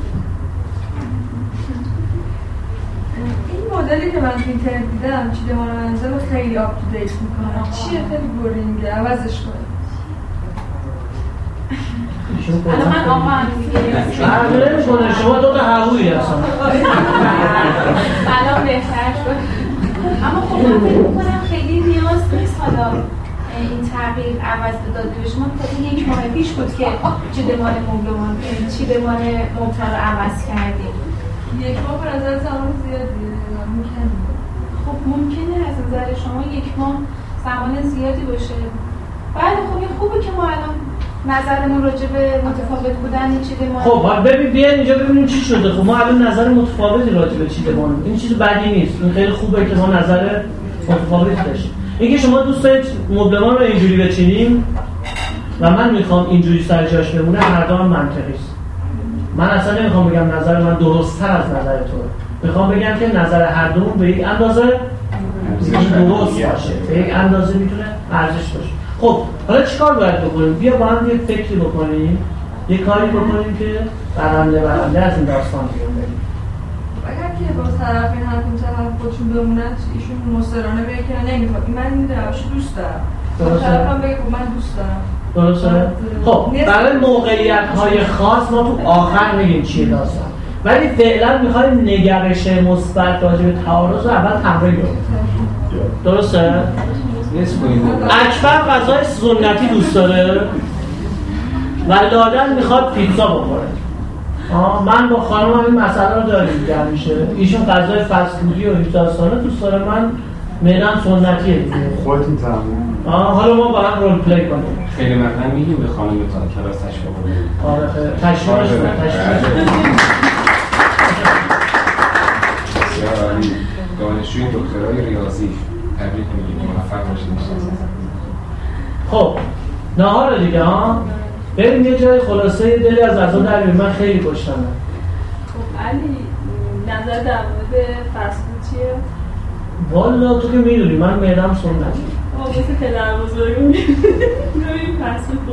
این مدلی که من تو اینترنت دیدم چیدمان منزل رو خیلی آپ تو دیت میکنم. چیه؟ خیلی بورینگه، عوضش کنید. الان من آقا عمله میکنه شما دو تا هوایی هستن الان بهتر شد. اما خب من فکر میکنم خیلی نیاز نیست حالا این تغییر عوض داده به شما. تا یک ماه پیش بود که چیدمان مبلمان چیدمان مبتلا رو عوض کردیم. یک ماه به نظر زمان زیادیه. ممکنه خب ممکنه از نظر شما یک ماه زمان زیادی باشه. بله خب این خوبه که ما الان نظرمون راجع به متفاوت بودن این چیدمان. خب ببین بیاین اینجا ببینیم چی شده. خب ما الان نظر متفاوتی راجع به چیدمان، این چیز بدی نیست، این خیلی خوبه که ما نظر متفاوتی داشتیم. اینکه شما دوست دارید مبلمان رو اینجوری بچینیم و من میخوام اینجوری سر جاش بمونه، هر دو هم منطقی است. من اصلا نمیخوام بگم نظر من درست‌تر از نظر توه، میخوام بگم که نظر هر دومون به یک اندازه درست باشه، به یک اندازه میتونه ارزش باشه. خب حالا چیکار باید بکنیم؟ بیا با هم یه فکری بکنیم، یه کاری بکنیم که برنده برنده از این داستان بیرون بریم. اگر که با طرفین هر کدوم طرف خودشون بمونن، ایشون مصرانه بگه که نمیخواد، من این روش دوست دارم، طرفم بگه من دوست دارم. درسته؟ خب برای موقعیت‌های خاص ما تو آخر میگیم چیه داستان، ولی فعلا میخوایم نگرش مثبت راجع به تعارض رو اول تمرین کنیم. درسته؟ اکبر غذای سنتی دوست داره و لادن میخواد پیتزا بخوره. آه من با خانمم این مسئله رو داریم که همیشه ایشون غذای فست فودی و این داستانا دوست داره، من معده‌ام سنتیه. خودتون تمام. آه حالا ما با هم رول پلی کنیم. خیلی مثلا میگیم به خانم تا کلاس تشریف ببرید. آره خیلی تشریفش کنید. تشریف. دانشجوی دکترای ریاضی تبریک میگیم، موفق باشید. خب نهار دیگه ها بریم یه جای خلاصه دلی از غذا در بیاریم. من خیلی گشتمه. خب علی نظر در مورد فست فود چیه؟ والا تو که میدونی من معده‌ام سنتی. آه مثل پدر بزرگم نمی‌دونم فست فود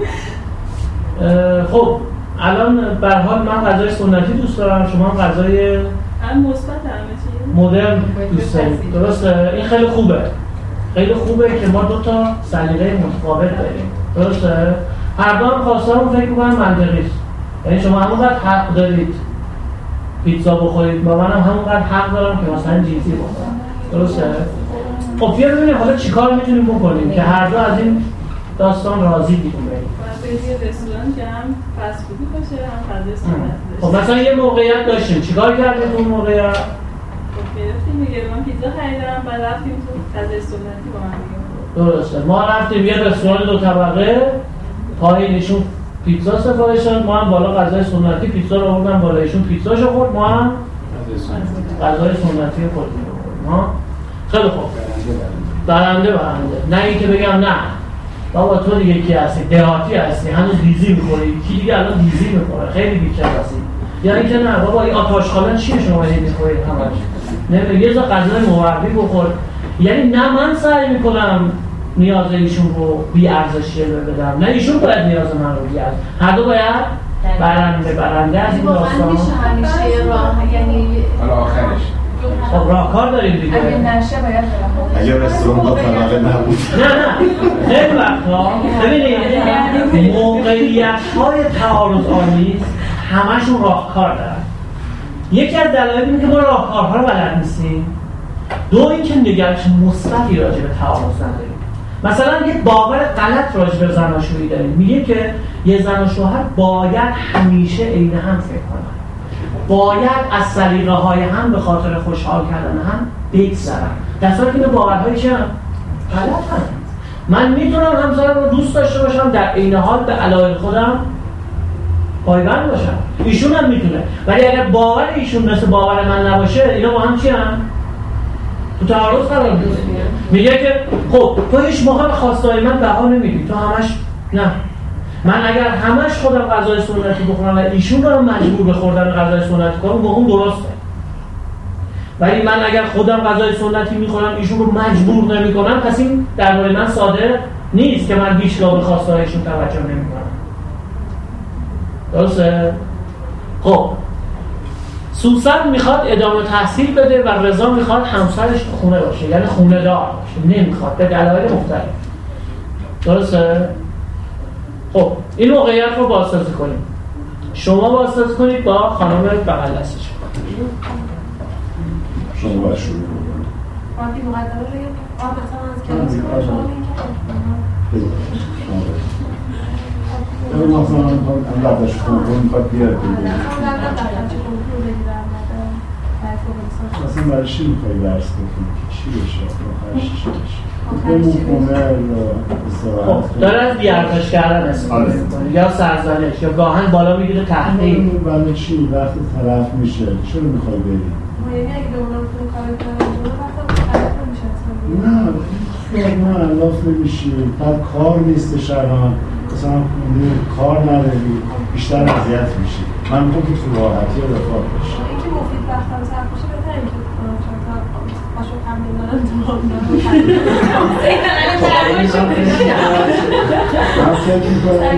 بخوره. خب الان به هر حال من غذای سنتی دوست دارم، شما هم غذای هم مثبت همه چی مدرن دوست دارید. درسته؟ این خیلی خوبه. خیلی خوبه که ما دو تا سلیقه متفاوت داریم. درسته؟ هر دو هم خواسته‌مون فکر می‌کنم منطقی است. یعنی شما همونقدر حق دارید پیتزا بخورید و منم همونقدر حق دارم که مثلا جیزی بخورم. درسته؟ خب بیا ببینیم حالا چیکار میتونیم بکنیم که هر دو از این داستان راضی بیرون بریم. یه رستوران که هم فست فودی باشه هم غذای سنتی باشه. خب مثلا یه موقعیت داشتیم، چیکار کردیم تو اون موقعیت؟ خب گرفتیم دیگه، من پیتزا خریدم بعد رفتیم تو غذای سنتی با هم دیگه. درسته. ما رفتیم یه رستوران دو طبقه، پایینشون پیتزا سفارش داد، ما هم بالا غذای سنتی، پیتزا رو آوردن بالا، ایشون پیتزاشو خورد، ما هم غذای سنتی خودمون رو خوردیم. ها خیلی خوب. برنده برنده. نه اینکه بگم نه بابا تو دیگه کی هستی؟ دهاتی هستی، هنوز دیزی می‌خوری. کی دیگه الان دیزی می‌خوره؟ خیلی بی‌کس هستی. یا اینکه نه بابا این آتشخاله چیه شما هی می‌خورید همش؟ نه یه ذره غذای موردی بخور. یعنی نه من سعی می‌کنم نیاز ایشون رو بی ارزشی بدم، نه ایشون باید نیاز من رو بی ارزش. هر دو باید برنده برنده از این داستان. میشه همیشه راه، یعنی حالا آخرش خب راهکار داریم دیگه. اگه نشه باید برم. اگه رستوران دو طبقه نبود. نه نه خیلی وقتا ببینید موقعیت‌های تعارض آمیز همشون راهکار دارن. یکی از دلایل اینه که ما راهکارها رو بلد نیستیم. دو اینکه نگرش مثبتی راجع به تعارض نداریم. مثلا یه باور غلط راجع به زناشویی داریم، میگه که یه زن و شوهر باید همیشه عین هم فکر کنن. باید از سلیقه های هم به خاطر خوشحال کردن هم بگذرم، در صورتی که باورهای چه هم؟ غلط هم. من میتونم همسرم رو دوست داشته باشم، در عین حال به علایق خودم پایبند باشم. ایشون هم میتونه، ولی اگر باور ایشون مثل باور من نباشه، اینا با هم چی هم؟ تو تعارض قرار میگیره. میگه که خب تو هیچ موقع به خواسته‌های من بها نمیدی، تو همش نه. من اگر همش خودم غذای سنتی بخورم و ایشون رو مجبور به خوردن غذای سنتی کنم، با اون درسته. ولی من اگر خودم غذای سنتی میخورم ایشون رو مجبور نمیکنم، پس این درباره من صادق نیست که من هیچگاه به خواسته‌هایشون توجه نمیکنم. درسته؟ خب سوسن میخواد ادامه تحصیل بده و رضا میخواد همسرش تو خونه باشه، یعنی خونه دار باشه، نمیخواد، به دلایل مختلف. درسته؟ خب این موقعیت رو بازسازی کنیم. شما بازسازی کنید با خانم بغل دستش. شما باید شروع کنید. وقتی مقدمه بگیم آه مثلا از کلاس کنم شما بگیم که بگیم مثلا هم لبدش کنم میخواد بیاد بگیم اصلا برای چی میخوایی درس بکنی که چی بشه آخرش چی بشه بمون خونه خب داره از بیارزش کردن استفاده میکنه یا سرزنش یا گاهن بالا میگیره تحقیق. برای چی وقتی طرف میشه چرا میخوای بری؟ یعنی اگه به اونم تو کار کنم وقتا طرف نمیشه اصلا نه نه الاف نمیشی بعد کار نیستش الان مثلا کار نداری بیشتر اذیت میشی. من میگم که تو راحتی و رفاه باشی. اینکه مفید وقتم صرف باشه بهتره اینکه باشو تمرین دارم من فکر میکنم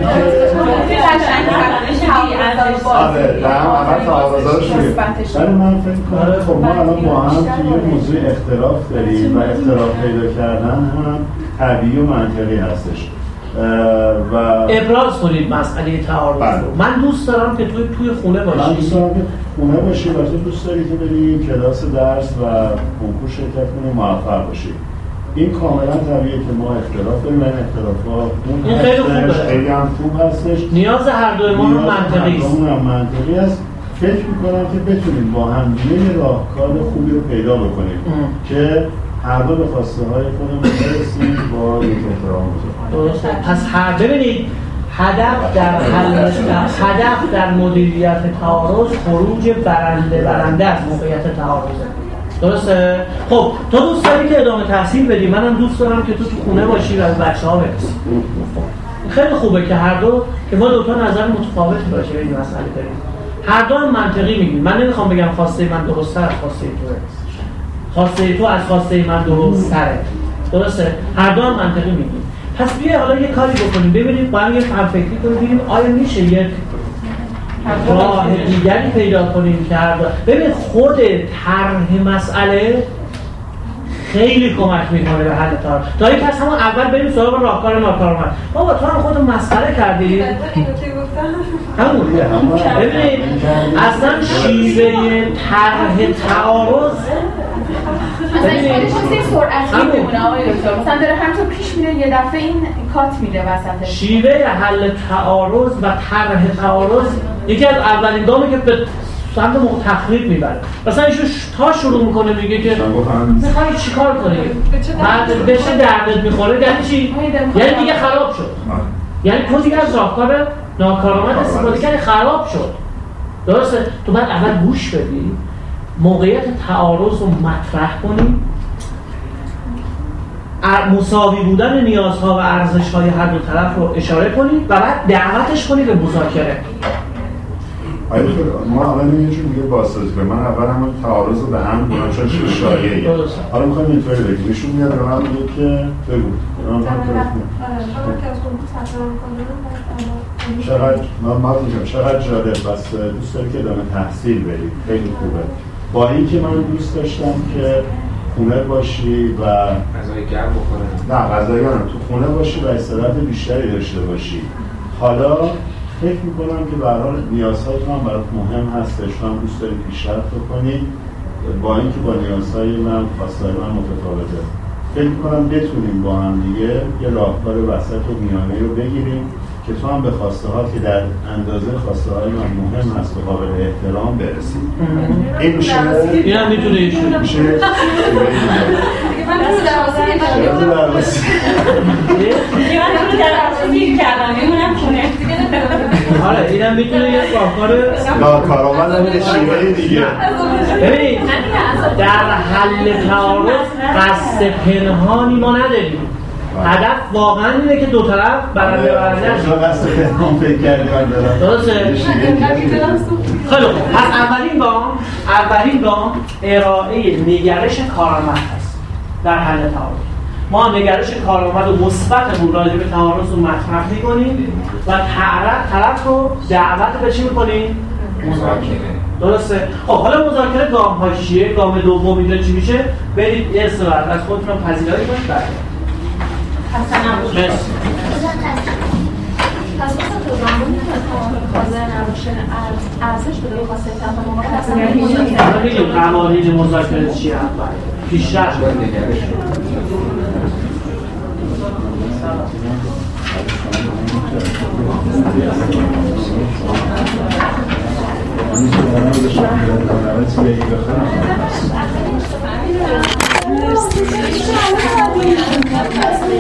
که آره دهم اول تعارضا رو شوید ولی من فکر میکنم خب ما الان با هم توی یه موضوع اختلاف داریم و اختلاف پیدا کردن هم طبیعی و منطقی هستش و ابراز کنید مسئله تعارض رو. من دوست دارم که توی توی خونه باشی. من دوست دارم که خونه باشی و تو دوست داری که بری کلاس درس و کنکور شرکت کنی و موفق باشی. این کاملا طبیعیه که ما اختلاف داریم و این اختلافات این خیلی خوبه، خیلی هم خوب هستش. نیاز هر دوی ما هم منطقی است. نیاز هر منطقی است. فکر میکنم که بتونیم با هم یه راهکار خوبی رو پیدا بکنیم ام. که هر دو به خواسته های خودمون برسیم با یک احترام بزرگ. پس هر ببینید هدف در حل هدف در مدیریت تعارض خروج برنده برنده از موقعیت تعارض. درسته؟ خب تو دوست داری که ادامه تحصیل بدی، منم دوست دارم که تو تو خونه باشی و از بچه‌ها برسی. خیلی خوبه که هر دو که ما دو تا نظر متفاوتی باشه به این مسئله داریم. هر دو هم منطقی میگیم. من نمیخوام بگم خواسته من درسته از خواسته توه. خواسته تو از خواسته من درست تره. درسته؟ هر دو هم منطقی میگیم. پس بیا حالا یه کاری بکنیم، ببینید با هم یه هم فکری کنیم ببینیم آیا میشه یک راه دیگری پیدا کنیم که هر دو ببین خود طرح مسئله خیلی کمک میکنه به حل تعارض. تا اینکه از همون اول بریم سراغ راهکار ناکارآمد. بابا تو هم خودت مسئله کردی. اینو که گفتم همون ببینید اصلا شیوه طرح تعارض مثلا این چیزی سرعتی میمونه آقای دکتر، مثلا داره همینطور پیش میره یه دفعه این کات میره وسطش. شیوه حل تعارض و طرح تعارض یکی از اولین گامی که به سمت موقع تخریب میبره. مثلا ایشون تا شروع میکنه میگه که میخوایی چیکار کنی؟ بعد بشه دردت میخوره یعنی چی؟ یعنی دیگه خراب شد. یعنی تو دیگه از راهکار ناکارآمد استفاده کردی خراب شد. درسته؟ تو باید اول گوش بدی، موقعیت تعارض رو مطرح کنی، مساوی بودن نیازها و ارزش‌های هر دو طرف رو اشاره کنی و بعد دعوتش کنی به مذاکره. آیا ما الان یه جور دیگه بازسازی کنیم. من اول همون تعارض رو به هم کنم چون چیز شایعیه. حالا می‌خوایم اینطوری بگیم. ایشون میاد به من میگه که بگو. من می‌خوام تو چقدر من ما میگم چقدر جالب بس دوست داری که ادامه تحصیل بری. خیلی خوبه. با اینکه من دوست داشتم که خونه باشی و غذای گرم بخوره. نه غذای گرم تو خونه باشی و استراحت بیشتری داشته باشی. حالا فکر میکنم که به هر حال نیازهای تو هم برات مهم هستش. تو هم دوست داری پیشرفت بکنی با اینکه با نیازهای من خواستهای من متفاوته. فکر میکنم بتونیم با هم دیگه یه راهکار وسط و میانه رو بگیریم که تو هم به خواسته ها که در اندازه خواسته های من مهم هست و قابل احترام برسید. این میشه این هم میتونه ایشون میشه من رو درواسی شرط درواسی دیگه من رو درواسی گیر کردم میمونم خونه آره این هم میتونه یه راهکار کارآمد هم یه شیوه دیگه. ببینید در حل تعارض قصد پنهانی ما نداریم. هدف واقعا اینه که دو طرف برنده برنده نشه. قصد پنهان فکر کردی من دارم. درسته؟ خیلی خوب. پس اولین گام اولین گام ارائه نگرش کارآمد هست در حل تعارض. ما نگرش کارآمد و مثبتمون راجع به تعارض رو مطرح می‌کنیم و طرف طرف رو دعوت به چی می‌کنیم؟ مذاکره. درسته؟ خب حالا مذاکره گام هاش چیه؟ گام دوم اینجا چی میشه؟ برید یه استراحت از خودتون پذیرایی کنید بعد. مرسی. پس مثلا تو زمانی که حاضر نباشه ارزش بده به واسه تفاهم اصلا ما میگیم قوانین مذاکره چیه اول؟ پیشرفت نگرش. این سوالم رو داشتم که بگی بخونم